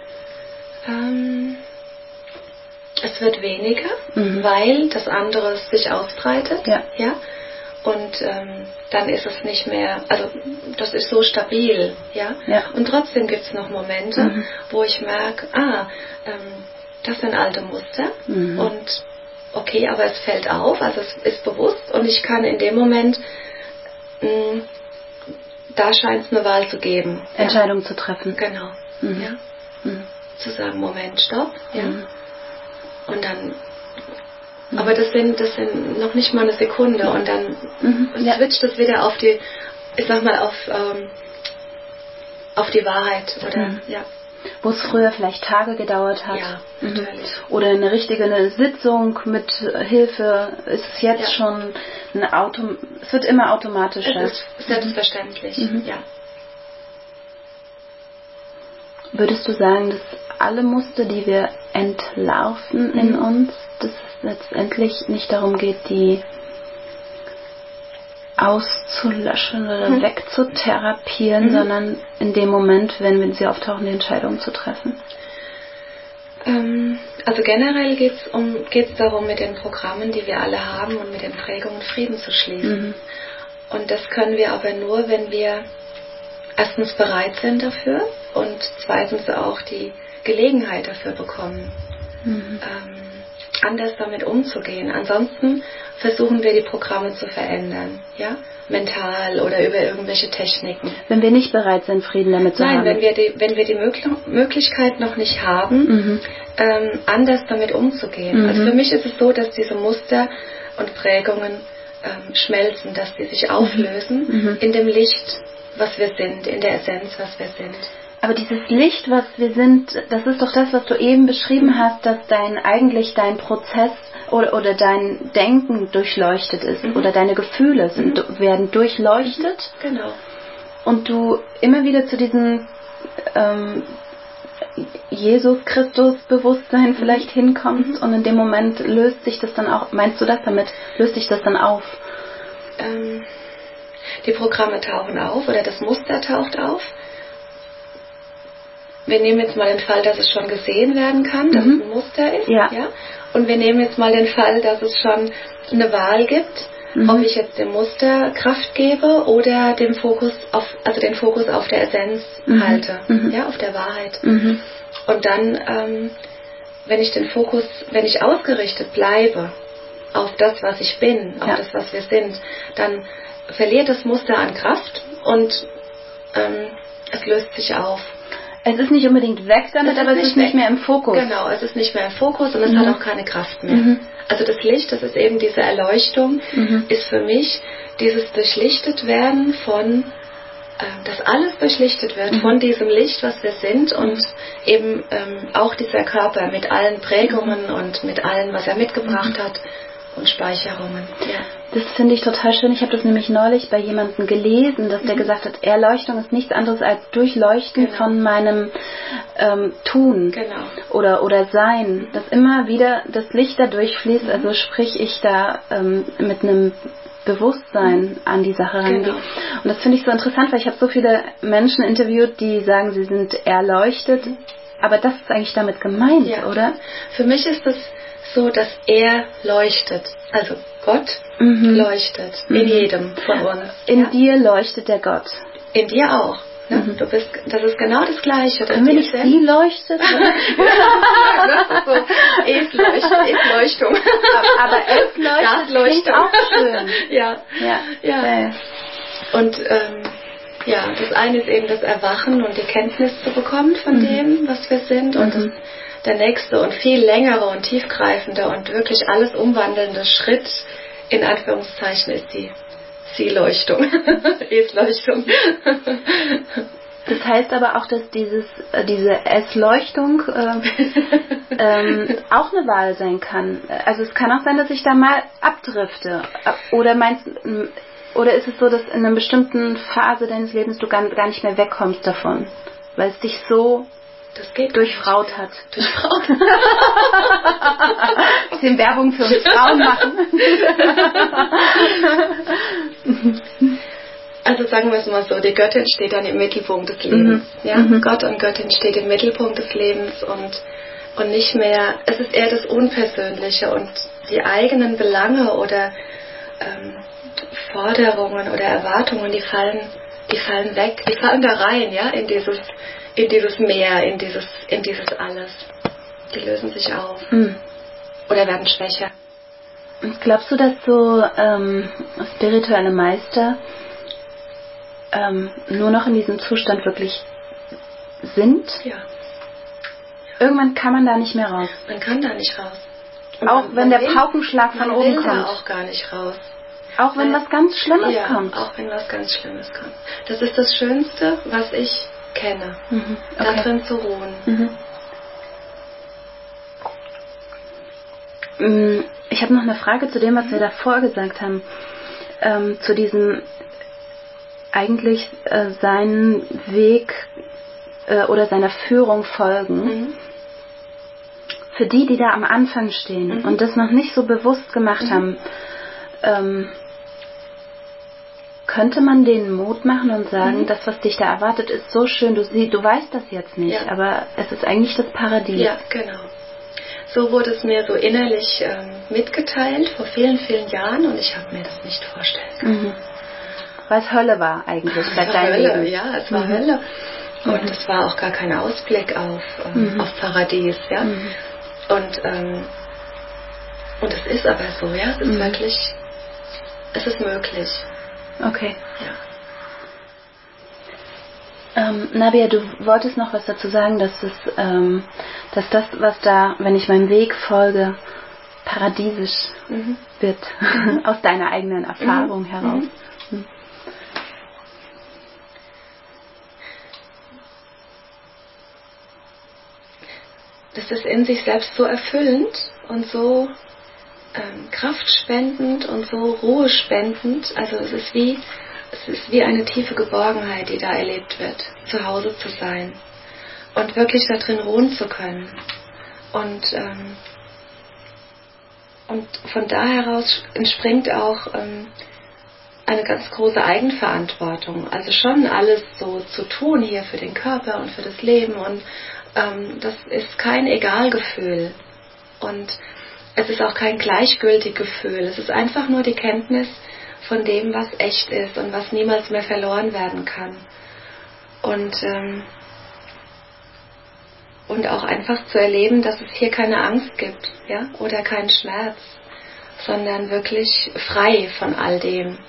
Es wird weniger, weil das andere sich ausbreitet. Ja? Und dann ist es nicht mehr, also das ist so stabil. Ja? Und trotzdem gibt es noch Momente, wo ich merke, das sind alte Muster. Und okay, aber es fällt auf, also es ist bewusst und ich kann in dem Moment, da scheint es eine Wahl zu geben. Entscheidung zu treffen. Genau. Ja. Zu sagen, Moment, stopp. Ja. Und dann, aber das sind noch nicht mal eine Sekunde und dann switcht es wieder auf die, ich sag mal, auf die Wahrheit. Oder, ja. Wo es früher vielleicht Tage gedauert hat. Ja, natürlich. Oder eine richtige Sitzung mit Hilfe ist es jetzt schon es wird immer automatischer. Es ist selbstverständlich, ja. Würdest du sagen, dass alle Muster, die wir entlarven in uns, dass es letztendlich nicht darum geht, die auszulöschen oder wegzutherapieren, sondern in dem Moment, wenn sie auftauchen, die Entscheidung zu treffen? Also generell geht's darum, mit den Programmen, die wir alle haben und mit den Prägungen Frieden zu schließen. Und das können wir aber nur, wenn wir erstens bereit sind dafür und zweitens auch die Gelegenheit dafür bekommen, anders damit umzugehen. Ansonsten versuchen wir die Programme zu verändern, ja, mental oder über irgendwelche Techniken. Wenn wir nicht bereit sind, Frieden damit zu haben. Nein, wenn wir die Möglichkeit noch nicht haben, anders damit umzugehen. Also für mich ist es so, dass diese Muster und Prägungen schmelzen, dass sie sich auflösen in dem Licht, was wir sind, in der Essenz, was wir sind. Aber dieses Licht, was wir sind, das ist doch das, was du eben beschrieben hast, dass eigentlich dein Prozess oder dein Denken durchleuchtet ist oder deine Gefühle werden durchleuchtet. Genau. Und du immer wieder zu diesem Jesus Christus Bewusstsein vielleicht hinkommst und in dem Moment löst sich das dann auch, meinst du das damit, löst sich das dann auf? Die Programme tauchen auf oder das Muster taucht auf. Wir nehmen jetzt mal den Fall, dass es schon gesehen werden kann, dass es ein Muster ist. Ja. Und wir nehmen jetzt mal den Fall, dass es schon eine Wahl gibt, ob ich jetzt dem Muster Kraft gebe oder den Fokus auf der Essenz halte, ja, auf der Wahrheit. Und dann, wenn ich ausgerichtet bleibe auf das, was ich bin, auf das, was wir sind, dann verliert das Muster an Kraft und es löst sich auf. Es ist nicht unbedingt weg damit, aber es ist nicht mehr im Fokus. Genau, es ist nicht mehr im Fokus und es hat auch keine Kraft mehr. Also das Licht, das ist eben diese Erleuchtung, ist für mich dieses durchlichtet werden von, dass alles durchlichtet wird von diesem Licht, was wir sind und eben auch dieser Körper mit allen Prägungen und mit allem, was er mitgebracht hat und Speicherungen. Ja. Das finde ich total schön. Ich habe das nämlich neulich bei jemandem gelesen, dass der gesagt hat, Erleuchtung ist nichts anderes als Durchleuchten von meinem Tun oder Sein. Dass immer wieder das Licht da durchfließt, also sprich ich da mit einem Bewusstsein an die Sache rangehe. Und das finde ich so interessant, weil ich habe so viele Menschen interviewt, die sagen, sie sind erleuchtet, aber das ist eigentlich damit gemeint, oder? Für mich ist es so, dass er leuchtet. Also Gott leuchtet in jedem von uns. In dir leuchtet der Gott. In dir auch. Ne? Das ist genau das Gleiche. Können wir nicht sie leuchtet? Es Leuchtung. Aber es leuchtet, das klingt auch schön. Ja. Und das eine ist eben das Erwachen und die Kenntnis zu bekommen von dem, was wir sind. Und der nächste und viel längere und tiefgreifende und wirklich alles umwandelnde Schritt, in Anführungszeichen, ist die Sie-Leuchtung. Es-Leuchtung. Das heißt aber auch, dass diese Es-Leuchtung auch eine Wahl sein kann. Also es kann auch sein, dass ich da mal abdrifte. Oder Oder ist es so, dass in einer bestimmten Phase deines Lebens du gar nicht mehr wegkommst davon? Weil es dich so durchfraut hat. Durchfraut? Bisschen Werbung für uns Frauen machen. Also sagen wir es mal so, die Göttin steht dann im Mittelpunkt des Lebens. Ja? Gott und Göttin steht im Mittelpunkt des Lebens und nicht mehr, es ist eher das Unpersönliche und die eigenen Belange oder Forderungen oder Erwartungen, die fallen weg, die fallen da rein, ja, in dieses Meer, in dieses Alles. Die lösen sich auf oder werden schwächer. Glaubst du, dass so spirituelle Meister nur noch in diesem Zustand wirklich sind? Ja. Irgendwann kann man da nicht mehr raus. Man kann da nicht raus. Und auch wenn der Paukenschlag von oben kommt. Man will da auch gar nicht raus. Auch wenn was ganz Schlimmes kommt. Auch wenn was ganz Schlimmes kommt. Das ist das Schönste, was ich kenne. Okay. Da drin zu ruhen. Ich habe noch eine Frage zu dem, was wir davor gesagt haben. Zu diesem eigentlich seinen Weg oder seiner Führung folgen. Für die da am Anfang stehen und das noch nicht so bewusst gemacht haben, könnte man denen Mut machen und sagen, das, was dich da erwartet, ist so schön, du weißt das jetzt nicht, aber es ist eigentlich das Paradies. Ja, genau. So wurde es mir so innerlich mitgeteilt vor vielen, vielen Jahren und ich habe mir das nicht vorstellen können. Weil es Hölle war eigentlich bei deinem Leben. Ja, es war Hölle. Und es war auch gar kein Ausblick auf Paradies, ja. Und es ist aber so, ja, es ist wirklich, es ist möglich. Okay. Ja. Nabia, du wolltest noch was dazu sagen, dass das, was da, wenn ich meinem Weg folge, paradiesisch wird, aus deiner eigenen Erfahrung heraus. Das ist in sich selbst so erfüllend und so kraftspendend und so ruhespendend. Also es ist wie eine tiefe Geborgenheit, die da erlebt wird, zu Hause zu sein und wirklich da drin ruhen zu können. Und von da heraus entspringt auch eine ganz große Eigenverantwortung. Also schon alles so zu tun hier für den Körper und für das Leben und das ist kein Egalgefühl und es ist auch kein gleichgültiges Gefühl. Es ist einfach nur die Kenntnis von dem, was echt ist und was niemals mehr verloren werden kann. Und auch einfach zu erleben, dass es hier keine Angst gibt, ja, oder keinen Schmerz, sondern wirklich frei von all dem.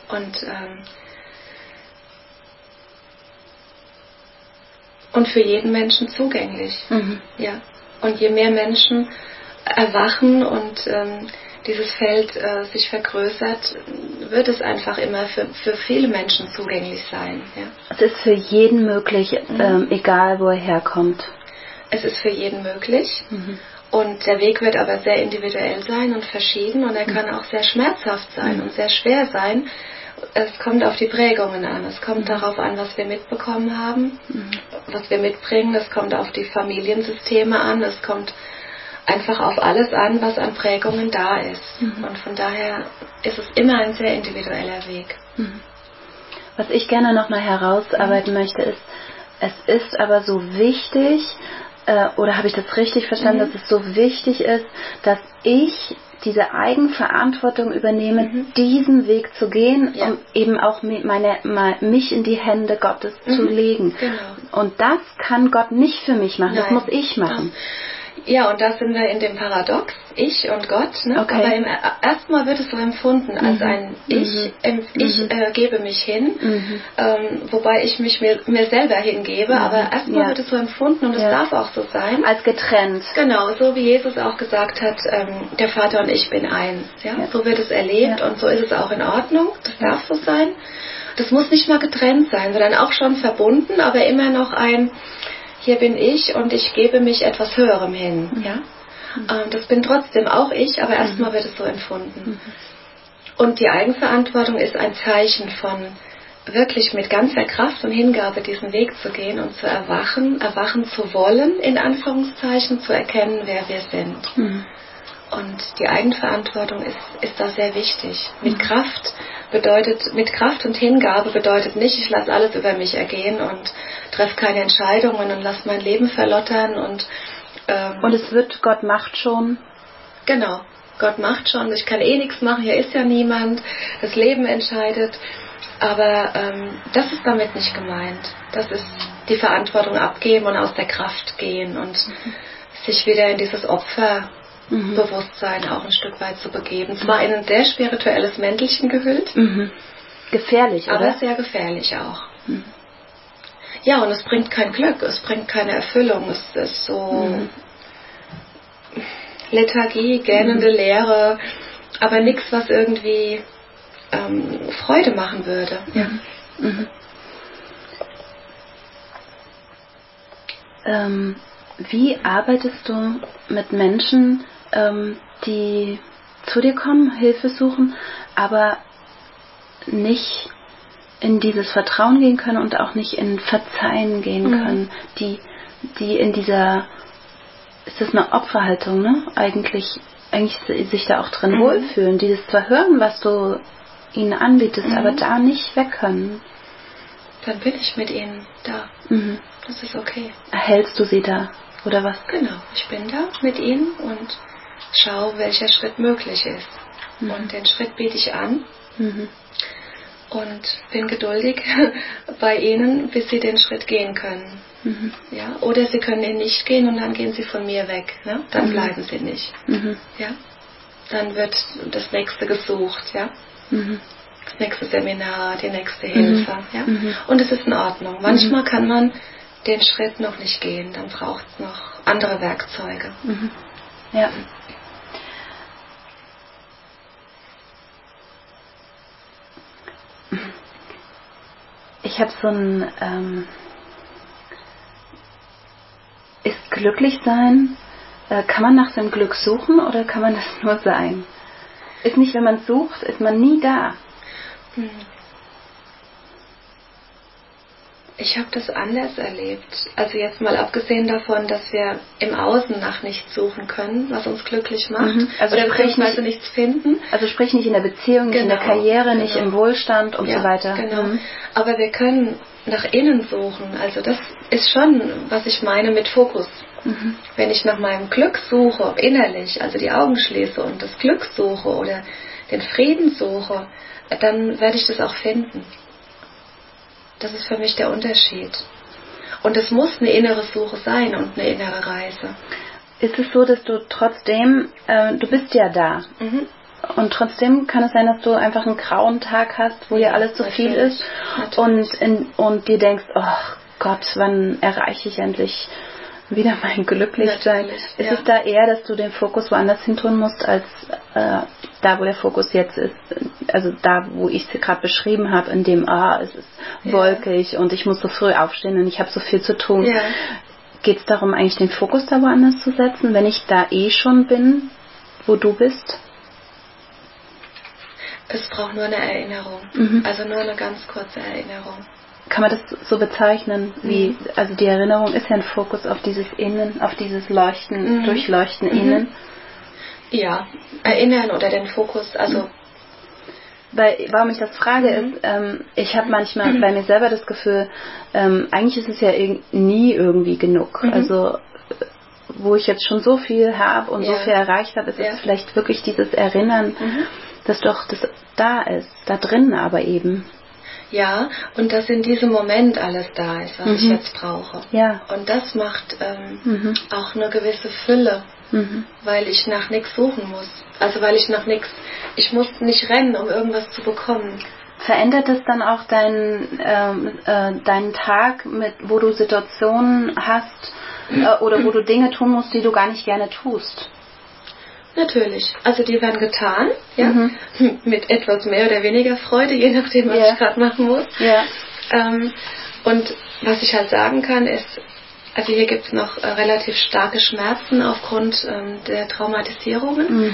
Und für jeden Menschen zugänglich. Ja. Und je mehr Menschen erwachen und dieses Feld sich vergrößert, wird es einfach immer für viele Menschen zugänglich sein. Ja. Es ist für jeden möglich, egal wo er herkommt. Es ist für jeden möglich. Und der Weg wird aber sehr individuell sein und verschieden und er kann auch sehr schmerzhaft sein und sehr schwer sein. Es kommt auf die Prägungen an. Es kommt darauf an, was wir mitbekommen haben, was wir mitbringen. Es kommt auf die Familiensysteme an. Es kommt einfach auf alles an, was an Prägungen da ist. Und von daher ist es immer ein sehr individueller Weg. Was ich gerne nochmal herausarbeiten möchte, ist, es ist aber so wichtig, oder habe ich das richtig verstanden, dass es so wichtig ist, dass ich diese Eigenverantwortung übernehme, diesen Weg zu gehen, um eben auch mich in die Hände Gottes zu legen. Genau. Und das kann Gott nicht für mich machen, das muss ich machen. Ja, und da sind wir in dem Paradox, ich und Gott. Ne? Okay. Aber erstmal wird es so empfunden als ein Ich gebe mich hin, wobei ich mich mir selber hingebe, aber erstmal wird es so empfunden und es darf auch so sein. Als getrennt. Genau, so wie Jesus auch gesagt hat, der Vater und ich bin eins. Ja? So wird es erlebt und so ist es auch in Ordnung, das darf so sein. Das muss nicht mal getrennt sein, sondern auch schon verbunden, aber immer noch hier bin ich und ich gebe mich etwas Höherem hin. Ja? Das bin trotzdem auch ich, aber erstmal wird es so empfunden. Und die Eigenverantwortung ist ein Zeichen von wirklich mit ganzer Kraft und Hingabe diesen Weg zu gehen und zu erwachen zu wollen, in Anführungszeichen, zu erkennen, wer wir sind. Und die Eigenverantwortung ist da sehr wichtig. Mit Kraft und Hingabe bedeutet nicht, ich lasse alles über mich ergehen und treffe keine Entscheidungen und lasse mein Leben verlottern. Und es wird, Gott macht schon. Genau, Gott macht schon, ich kann eh nichts machen, hier ist ja niemand, das Leben entscheidet. Aber das ist damit nicht gemeint. Das ist die Verantwortung abgeben und aus der Kraft gehen und sich wieder in dieses Opferbewusstsein auch ein Stück weit zu begeben. Zwar in ein sehr spirituelles Mäntelchen gehüllt. Gefährlich, oder? Aber sehr gefährlich auch. Ja, und es bringt kein Glück, es bringt keine Erfüllung. Es ist so Lethargie, gähnende Leere, aber nichts, was irgendwie Freude machen würde. Ja. Wie arbeitest du mit Menschen, die zu dir kommen, Hilfe suchen, aber nicht in dieses Vertrauen gehen können und auch nicht in Verzeihen gehen können, die in dieser, ist das eine Opferhaltung, ne? Eigentlich sich da auch drin wohlfühlen, die das zwar hören, was du ihnen anbietest, aber da nicht weg können. Dann bin ich mit ihnen da. Das ist okay. Erhältst du sie da, oder was? Genau, ich bin da mit ihnen und schaue, welcher Schritt möglich ist. Und den Schritt biete ich an und bin geduldig bei ihnen, bis sie den Schritt gehen können. Ja? Oder sie können ihn nicht gehen und dann gehen sie von mir weg. Ne? Dann bleiben sie nicht. Ja? Dann wird das nächste gesucht. Ja? Das nächste Seminar, die nächste Hilfe. Ja? Und es ist in Ordnung. Manchmal kann man den Schritt noch nicht gehen, dann braucht es noch andere Werkzeuge. Ja. Ich habe so ein ist glücklich sein, kann man nach seinem Glück suchen oder kann man das nur sein? Ist nicht, wenn man sucht, ist man nie da. Ich habe das anders erlebt. Also jetzt mal abgesehen davon, dass wir im Außen nach nichts suchen können, was uns glücklich macht. Also oder beziehungsweise nichts finden. Also sprich nicht in der Beziehung, nicht in der Karriere, nicht im Wohlstand und so weiter. Genau. Aber wir können nach innen suchen. Also das ist schon, was ich meine mit Fokus. Wenn ich nach meinem Glück suche, innerlich, also die Augen schließe und das Glück suche oder den Frieden suche, dann werde ich das auch finden. Das ist für mich der Unterschied. Und es muss eine innere Suche sein und eine innere Reise. Ist es so, dass du trotzdem, du bist ja da. Und trotzdem kann es sein, dass du einfach einen grauen Tag hast, wo dir alles zu viel ist und dir denkst, oh Gott, wann erreiche ich endlich wieder mein Glücklichsein? Ist es da eher, dass du den Fokus woanders hin tun musst, als da, wo der Fokus jetzt ist? Also da, wo ich es gerade beschrieben habe, in dem, es ist wolkig und ich muss so früh aufstehen und ich habe so viel zu tun. Geht es darum, eigentlich den Fokus da woanders zu setzen, wenn ich da schon bin, wo du bist? Es braucht nur eine Erinnerung. Also nur eine ganz kurze Erinnerung. Kann man das so bezeichnen, wie, also die Erinnerung ist ja ein Fokus auf dieses Innen, auf dieses Leuchten, Durchleuchten innen. Ja, erinnern oder den Fokus, also. Warum ich das frage ist, ich habe manchmal bei mir selber das Gefühl, eigentlich ist es ja nie irgendwie genug. Also wo ich jetzt schon so viel habe und so viel erreicht habe, ist es vielleicht wirklich dieses Erinnern, dass doch das da ist, da drin aber eben. Ja, und dass in diesem Moment alles da ist, was ich jetzt brauche. Ja. Und das macht auch eine gewisse Fülle, weil ich nach nichts suchen muss. Also weil ich ich muss nicht rennen, um irgendwas zu bekommen. Verändert es dann auch deinen Tag, wo du Situationen hast oder wo du Dinge tun musst, die du gar nicht gerne tust? Natürlich. Also die werden getan, mit etwas mehr oder weniger Freude, je nachdem, was ich gerade machen muss. Und was ich halt sagen kann, ist, also hier gibt es noch relativ starke Schmerzen aufgrund der Traumatisierungen.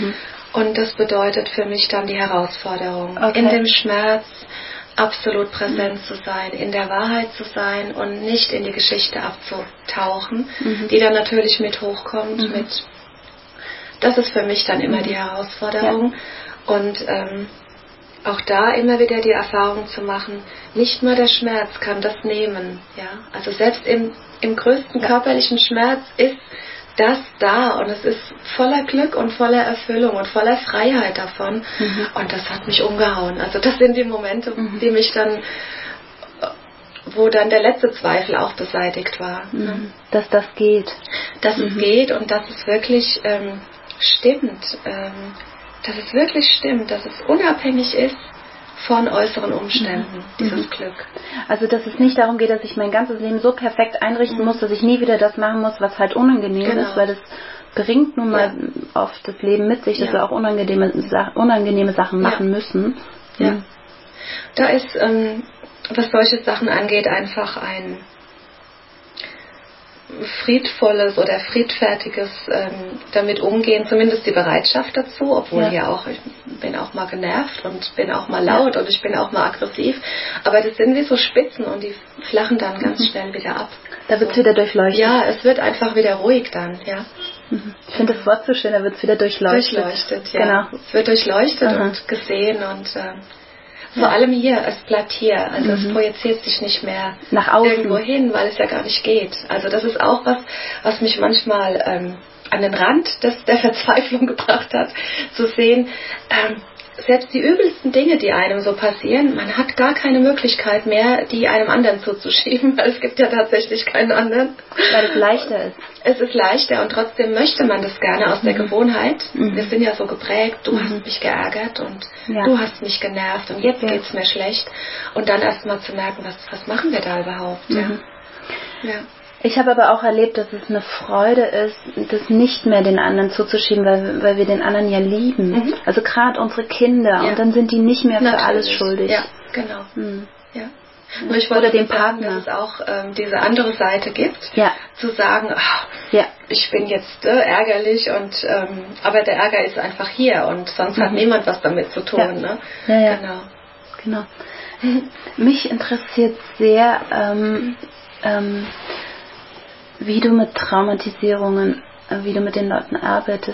Und das bedeutet für mich dann die Herausforderung, in dem Schmerz absolut präsent zu sein, in der Wahrheit zu sein und nicht in die Geschichte abzutauchen, die dann natürlich mit hochkommt. Das ist für mich dann immer die Herausforderung. Ja. Und auch da immer wieder die Erfahrung zu machen, nicht nur der Schmerz kann das nehmen. Ja? Also selbst im größten körperlichen Schmerz ist das da und es ist voller Glück und voller Erfüllung und voller Freiheit davon. Und das hat mich umgehauen. Also das sind die Momente, die mich dann, wo dann der letzte Zweifel auch beseitigt war. Dass das geht. Dass es geht und dass es wirklich stimmt. Dass es wirklich stimmt, dass es unabhängig ist von äußeren Umständen, dieses Glück. Also dass es nicht darum geht, dass ich mein ganzes Leben so perfekt einrichten muss, dass ich nie wieder das machen muss, was halt unangenehm ist, weil das bringt nun mal oft das Leben mit sich, dass wir auch unangenehme Sachen machen müssen. Ja. Da ist, was solche Sachen angeht, einfach ein friedvolles oder friedfertiges damit umgehen, zumindest die Bereitschaft dazu, obwohl ich bin auch mal genervt und bin auch mal laut und ich bin auch mal aggressiv, aber das sind wie so Spitzen und die flachen dann ganz schnell wieder ab. Da wird es wieder durchleuchtet. Ja, es wird einfach wieder ruhig dann, ja. Ich finde das Wort so schön, da wird es wieder durchleuchtet. Durchleuchtet, ja. Genau. Es wird durchleuchtet und gesehen und vor allem hier, es bleibt hier. Also es projiziert sich nicht mehr nach außen irgendwo hin, weil es ja gar nicht geht. Also das ist auch was mich manchmal an den Rand der Verzweiflung gebracht hat, zu sehen, selbst die übelsten Dinge, die einem so passieren, man hat gar keine Möglichkeit mehr, die einem anderen zuzuschieben, weil es gibt ja tatsächlich keinen anderen. Weil es leichter ist. Es ist leichter und trotzdem möchte man das gerne aus der Gewohnheit. Wir sind ja so geprägt, du hast mich geärgert und du hast mich genervt und jetzt geht's mir schlecht. Und dann erst mal zu merken, was machen wir da überhaupt? Ja. Ich habe aber auch erlebt, dass es eine Freude ist, das nicht mehr den anderen zuzuschieben, weil wir den anderen ja lieben. Also gerade unsere Kinder und dann sind die nicht mehr für alles schuldig. Ja, genau. Ja. Nur ich wollte dem Partner, dass es auch diese andere Seite gibt, zu sagen, ich bin jetzt ärgerlich und aber der Ärger ist einfach hier und sonst hat niemand was damit zu tun. Ne? Ja. Genau. Mich interessiert sehr, wie du mit Traumatisierungen, wie du mit den Leuten arbeitest,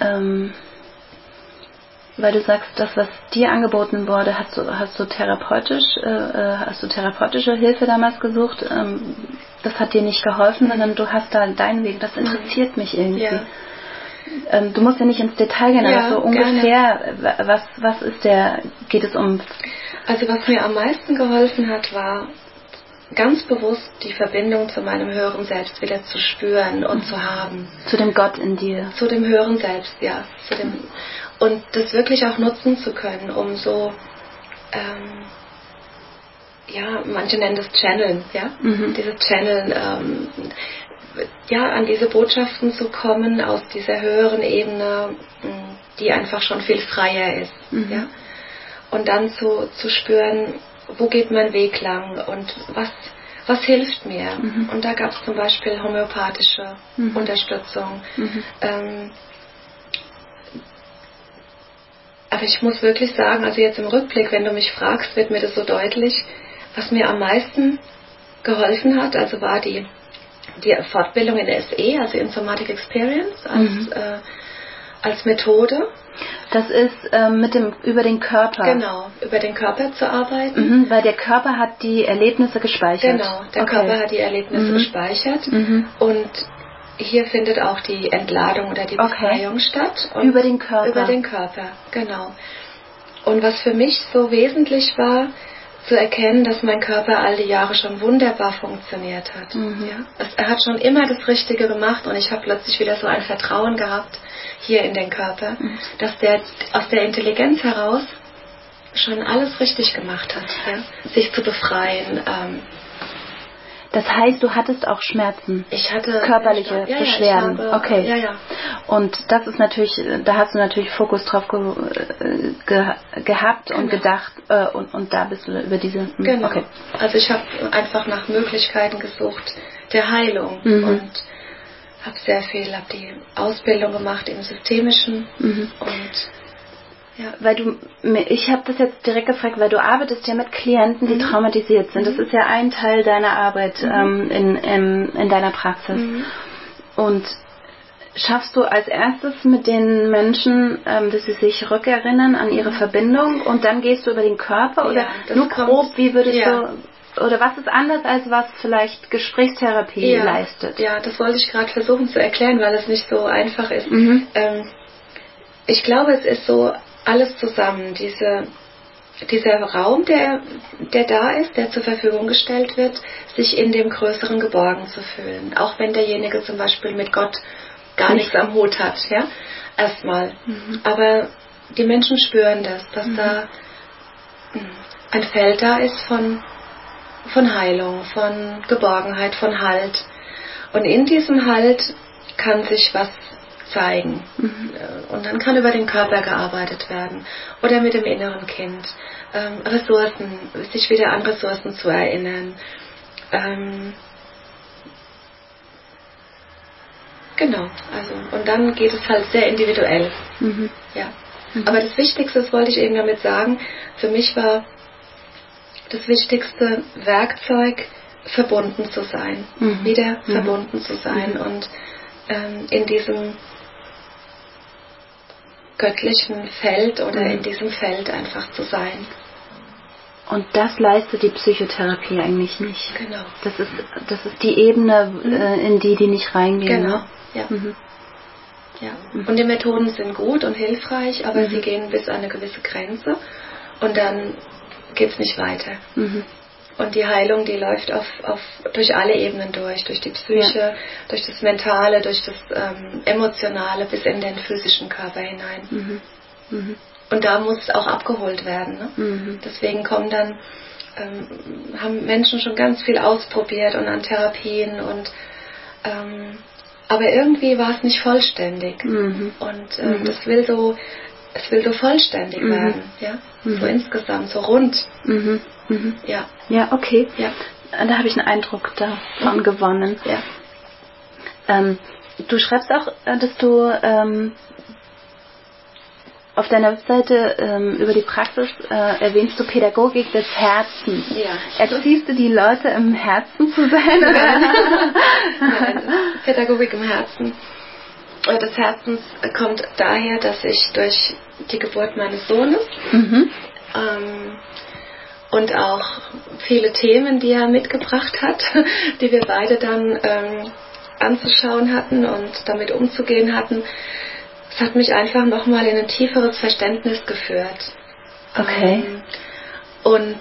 weil du sagst, das, was dir angeboten wurde, hast du therapeutische Hilfe damals gesucht, das hat dir nicht geholfen, sondern du hast da deinen Weg, das interessiert mich irgendwie. Ja. Du musst ja nicht ins Detail gehen, aber so ungefähr, was ist geht es um? Also was mir am meisten geholfen hat, war ganz bewusst die Verbindung zu meinem höheren Selbst wieder zu spüren und zu haben. Zu dem Gott in dir. Zu dem höheren Selbst, ja. Und das wirklich auch nutzen zu können, um so, manche nennen das Channeln, ja. Dieses Channeln, an diese Botschaften zu kommen aus dieser höheren Ebene, die einfach schon viel freier ist, ja. Und dann zu spüren, wo geht mein Weg lang und was hilft mir? Und da gab es zum Beispiel homöopathische Unterstützung. Aber ich muss wirklich sagen, also jetzt im Rückblick, wenn du mich fragst, wird mir das so deutlich, was mir am meisten geholfen hat, also war die Fortbildung in der SE, also in Somatic Experience, als Methode. Das ist über den Körper. Genau, über den Körper zu arbeiten. Weil der Körper hat die Erlebnisse gespeichert. Genau, der Körper hat die Erlebnisse gespeichert. Und hier findet auch die Entladung oder die Befreiung statt. Und über den Körper. Über den Körper, genau. Und was für mich so wesentlich war, zu erkennen, dass mein Körper all die Jahre schon wunderbar funktioniert hat. Ja? Er hat schon immer das Richtige gemacht und ich habe plötzlich wieder so ein Vertrauen gehabt hier in den Körper, dass der aus der Intelligenz heraus schon alles richtig gemacht hat, ja? Sich zu befreien. Das heißt, du hattest auch Schmerzen? Ich hatte körperliche Beschwerden. Okay. Ja. Und das ist natürlich, da hast du natürlich Fokus drauf gehabt und gedacht und da bist du über diese. Genau. Okay. Also ich habe einfach nach Möglichkeiten gesucht der Heilung und habe die Ausbildung gemacht im Systemischen und ja. Ich habe das jetzt direkt gefragt, weil du arbeitest ja mit Klienten, die traumatisiert sind. Das ist ja ein Teil deiner Arbeit in deiner Praxis. Und schaffst du als erstes mit den Menschen, dass sie sich rückerinnern an ihre Verbindung und dann gehst du über den Körper? Oder nur grob, wie würdest du, oder was ist anders, als was vielleicht Gesprächstherapie leistet? Ja, das wollte ich gerade versuchen zu erklären, weil es nicht so einfach ist. Ich glaube, es ist so alles zusammen, dieser Raum, der da ist, der zur Verfügung gestellt wird, sich in dem Größeren geborgen zu fühlen. Auch wenn derjenige zum Beispiel mit Gott gar nichts am Hut hat, ja, erstmal. Aber die Menschen spüren das, dass da ein Feld da ist von Heilung, von Geborgenheit, von Halt. Und in diesem Halt kann sich was zeigen. Und dann kann über den Körper gearbeitet werden oder mit dem inneren Kind. Ressourcen, sich wieder an Ressourcen zu erinnern. Genau, also und dann geht es halt sehr individuell. Ja. Aber das Wichtigste, das wollte ich eben damit sagen, für mich war das wichtigste Werkzeug, verbunden zu sein. Wieder verbunden zu sein und in diesem göttlichen Feld oder in diesem Feld einfach zu sein. Und das leistet die Psychotherapie eigentlich nicht. Genau. Das ist die Ebene, in die nicht reingehen. Genau, ne? ja. Ja. Und die Methoden sind gut und hilfreich, aber sie gehen bis an eine gewisse Grenze und dann geht es nicht weiter. Und die Heilung, die läuft durch alle Ebenen durch die Psyche, durch das Mentale, durch das Emotionale bis in den physischen Körper hinein. Und da muss auch abgeholt werden. Ne? Deswegen haben Menschen schon ganz viel ausprobiert und an Therapien aber irgendwie war es nicht vollständig. Und es will so vollständig werden, ja, so insgesamt, so rund. Ja. Ja, okay. Ja. Da habe ich einen Eindruck davon gewonnen. Ja. Du schreibst auch, dass du auf deiner Webseite über die Praxis erwähnst du Pädagogik des Herzens. Ja. Erziehst du die Leute im Herzen zu sein? Nein, Pädagogik im Herzen. Des Herzens kommt daher, dass ich durch die Geburt meines Sohnes und auch viele Themen, die er mitgebracht hat, die wir beide dann anzuschauen hatten und damit umzugehen hatten, es hat mich einfach nochmal in ein tieferes Verständnis geführt. Okay. Und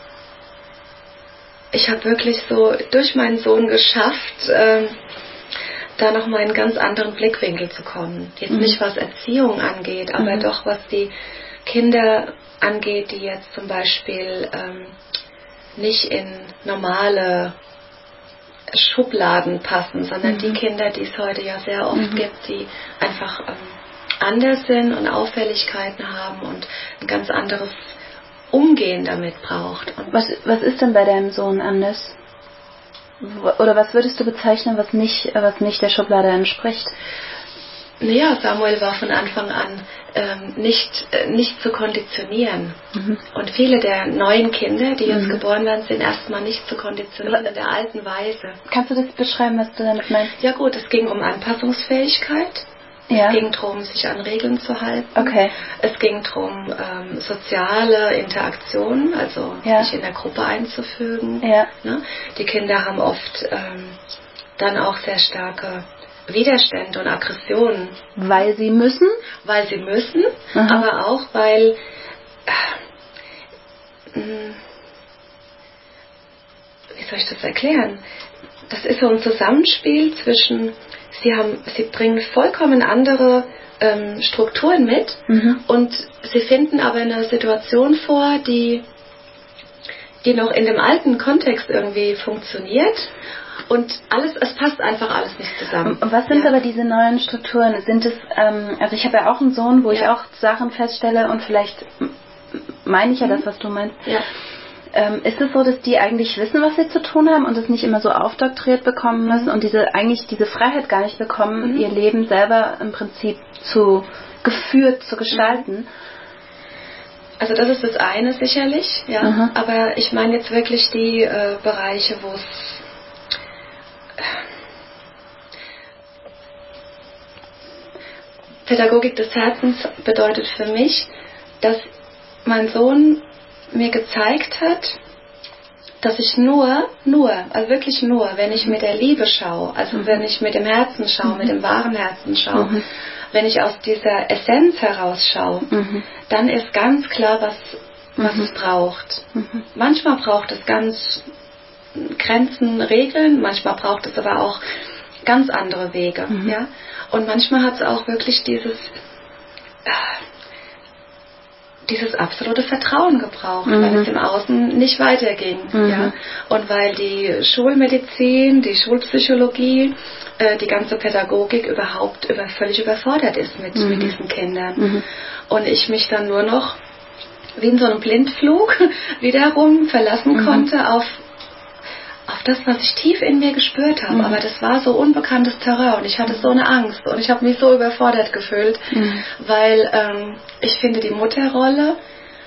ich habe wirklich so durch meinen Sohn geschafft, da nochmal einen ganz anderen Blickwinkel zu kommen. Jetzt nicht was Erziehung angeht, aber doch was die Kinder angeht, die jetzt zum Beispiel nicht in normale Schubladen passen, sondern die Kinder, die es heute ja sehr oft gibt, die einfach anders sind und Auffälligkeiten haben und ein ganz anderes Umgehen damit braucht. Und was ist denn bei deinem Sohn anders? Oder was würdest du bezeichnen, was nicht der Schublade entspricht? Naja, Samuel war von Anfang an nicht zu konditionieren. Und viele der neuen Kinder, die jetzt geboren werden, sind erstmal nicht zu konditionieren in der alten Weise. Kannst du das beschreiben, was du damit meinst? Ja gut, es ging um Anpassungsfähigkeit. Ja. Es ging darum, sich an Regeln zu halten. Okay. Es ging darum, soziale Interaktion, also sich in der Gruppe einzufügen. Ja. Ne? Die Kinder haben oft dann auch sehr starke Widerstände und Aggressionen. Weil sie müssen? Weil sie müssen, aber auch weil wie soll ich das erklären? Das ist so ein Zusammenspiel zwischen Sie bringen vollkommen andere Strukturen mit und sie finden aber eine Situation vor, die noch in dem alten Kontext irgendwie funktioniert und es passt einfach alles nicht zusammen. Und was sind aber diese neuen Strukturen? Sind es, also ich habe ja auch einen Sohn, wo ich auch Sachen feststelle und vielleicht meine ich ja das, was du meinst. Ja. Ist es so, dass die eigentlich wissen, was sie zu tun haben und es nicht immer so aufdoktriert bekommen müssen und diese Freiheit gar nicht bekommen, ihr Leben selber im Prinzip geführt zu gestalten? Also das ist das eine sicherlich, ja. Aber ich meine jetzt wirklich die Bereiche, wo es Pädagogik des Herzens bedeutet für mich, dass mein Sohn mir gezeigt hat, dass ich also wirklich nur, wenn ich mit der Liebe schaue, also wenn ich mit dem Herzen schaue, mit dem wahren Herzen schaue, wenn ich aus dieser Essenz heraus schaue, dann ist ganz klar, was es braucht. Manchmal braucht es ganz Grenzen, Regeln, manchmal braucht es aber auch ganz andere Wege. Ja? Und manchmal hat es auch wirklich dieses absolute Vertrauen gebraucht, weil es im Außen nicht weiterging. Ja? Und weil die Schulmedizin, die Schulpsychologie, die ganze Pädagogik überhaupt völlig überfordert ist mit diesen Kindern. Und ich mich dann nur noch wie in so einem Blindflug wiederum verlassen konnte auf das, was ich tief in mir gespürt habe. Aber das war so unbekanntes Terrain und ich hatte so eine Angst und ich habe mich so überfordert gefühlt, weil ich finde, die Mutterrolle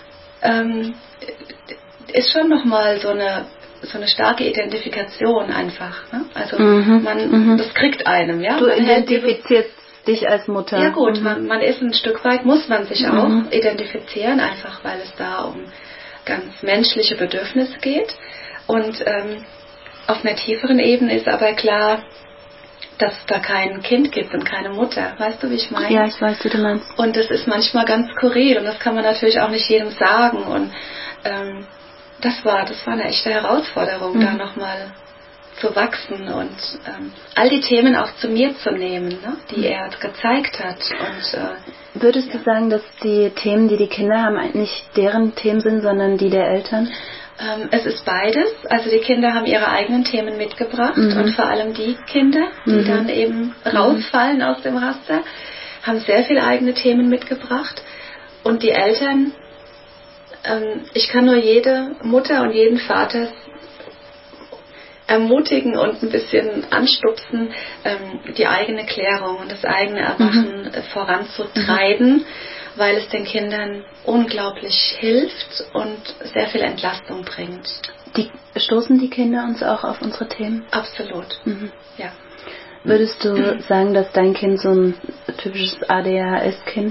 ist schon nochmal so eine starke Identifikation einfach. Ne? Also das kriegt einem. Ja? Du identifizierst dich als Mutter. Ja gut, man ist ein Stück weit, muss man sich auch identifizieren, einfach weil es da um ganz menschliche Bedürfnisse geht. Und auf einer tieferen Ebene ist aber klar, dass es da kein Kind gibt und keine Mutter. Weißt du, wie ich meine? Ja, ich weiß, wie du meinst. Und das ist manchmal ganz skurril und das kann man natürlich auch nicht jedem sagen. Und das war eine echte Herausforderung, da nochmal zu wachsen und all die Themen auch zu mir zu nehmen, ne, die er gezeigt hat. Und, würdest du sagen, dass die Themen, die die Kinder haben, nicht deren Themen sind, sondern die der Eltern? Es ist beides. Also die Kinder haben ihre eigenen Themen mitgebracht und vor allem die Kinder, die dann eben rausfallen aus dem Raster, haben sehr viele eigene Themen mitgebracht. Und die Eltern, ich kann nur jede Mutter und jeden Vater ermutigen und ein bisschen anstupsen, die eigene Klärung und das eigene Erwachen voranzutreiben, weil es den Kindern unglaublich hilft und sehr viel Entlastung bringt. Stoßen die Kinder uns auch auf unsere Themen? Absolut, ja. Würdest du sagen, dass dein Kind so ein typisches ADHS-Kind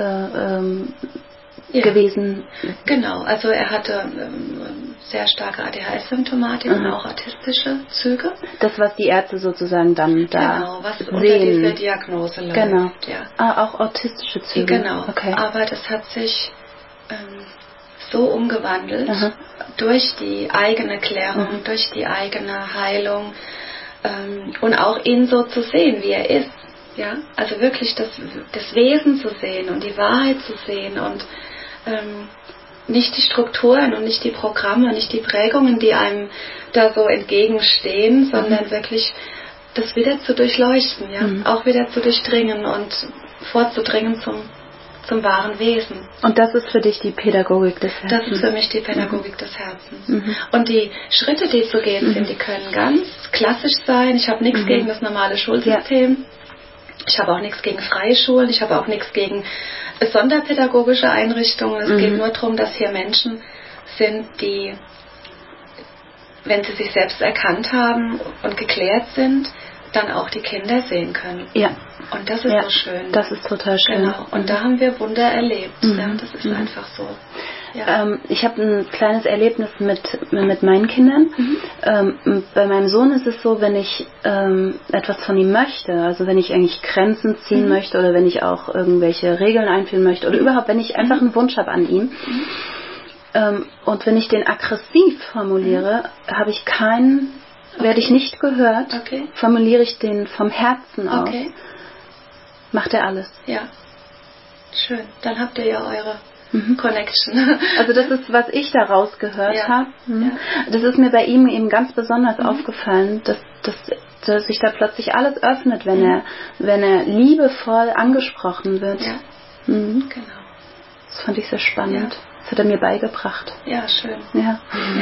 gewesen? Genau, also er hatte sehr starke ADHS-Symptomatik und auch autistische Züge. Das, was die Ärzte sozusagen dann da genau, was sehen. Unter dieser Diagnose läuft. Genau. Ja. Auch autistische Züge. Genau, okay. Aber das hat sich so umgewandelt durch die eigene Klärung, durch die eigene Heilung und auch ihn so zu sehen, wie er ist. Ja? Also wirklich das Wesen zu sehen und die Wahrheit zu sehen und nicht die Strukturen und nicht die Programme, nicht die Prägungen, die einem da so entgegenstehen, sondern wirklich das wieder zu durchleuchten, ja, auch wieder zu durchdringen und vorzudringen zum wahren Wesen. Und das ist für dich die Pädagogik des Herzens? Das ist für mich die Pädagogik des Herzens. Und die Schritte, die zu gehen sind, die können ganz klassisch sein. Ich habe nichts gegen das normale Schulsystem. Ja. Ich habe auch nichts gegen freie Schulen. Ich habe auch nichts gegen sonderpädagogische Einrichtungen. Es geht nur darum, dass hier Menschen sind, die, wenn sie sich selbst erkannt haben und geklärt sind, dann auch die Kinder sehen können. Ja. Und das ist so schön. Das ist total schön. Genau. Und da haben wir Wunder erlebt. Ja, das ist einfach so. Ja. Ich habe ein kleines Erlebnis mit meinen Kindern. Bei meinem Sohn ist es so, wenn ich etwas von ihm möchte, also wenn ich eigentlich Grenzen ziehen möchte oder wenn ich auch irgendwelche Regeln einführen möchte oder überhaupt, wenn ich einfach einen Wunsch habe an ihm und wenn ich den aggressiv formuliere, werde ich nicht gehört, formuliere ich den vom Herzen aus, macht er alles. Ja, schön. Dann habt ihr ja eure Connection. Also das ist, was ich daraus gehört habe. Ja. Das ist mir bei ihm eben ganz besonders aufgefallen, dass sich da plötzlich alles öffnet, wenn er liebevoll angesprochen wird. Ja. Genau. Das fand ich sehr spannend. Das hat er mir beigebracht. Ja, schön. Ja.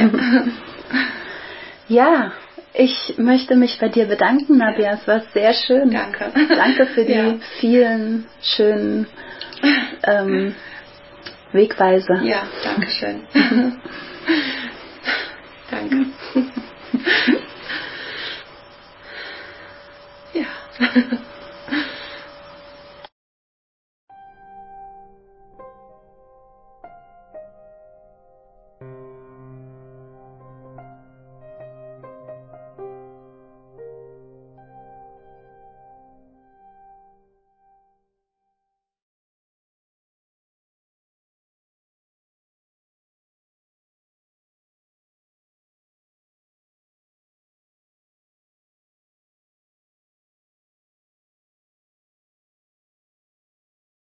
Ja, ich möchte mich bei dir bedanken, Nabia. Es war sehr schön. Danke. Danke für die vielen schönen Wegweise. Ja, danke schön. Danke. Ja.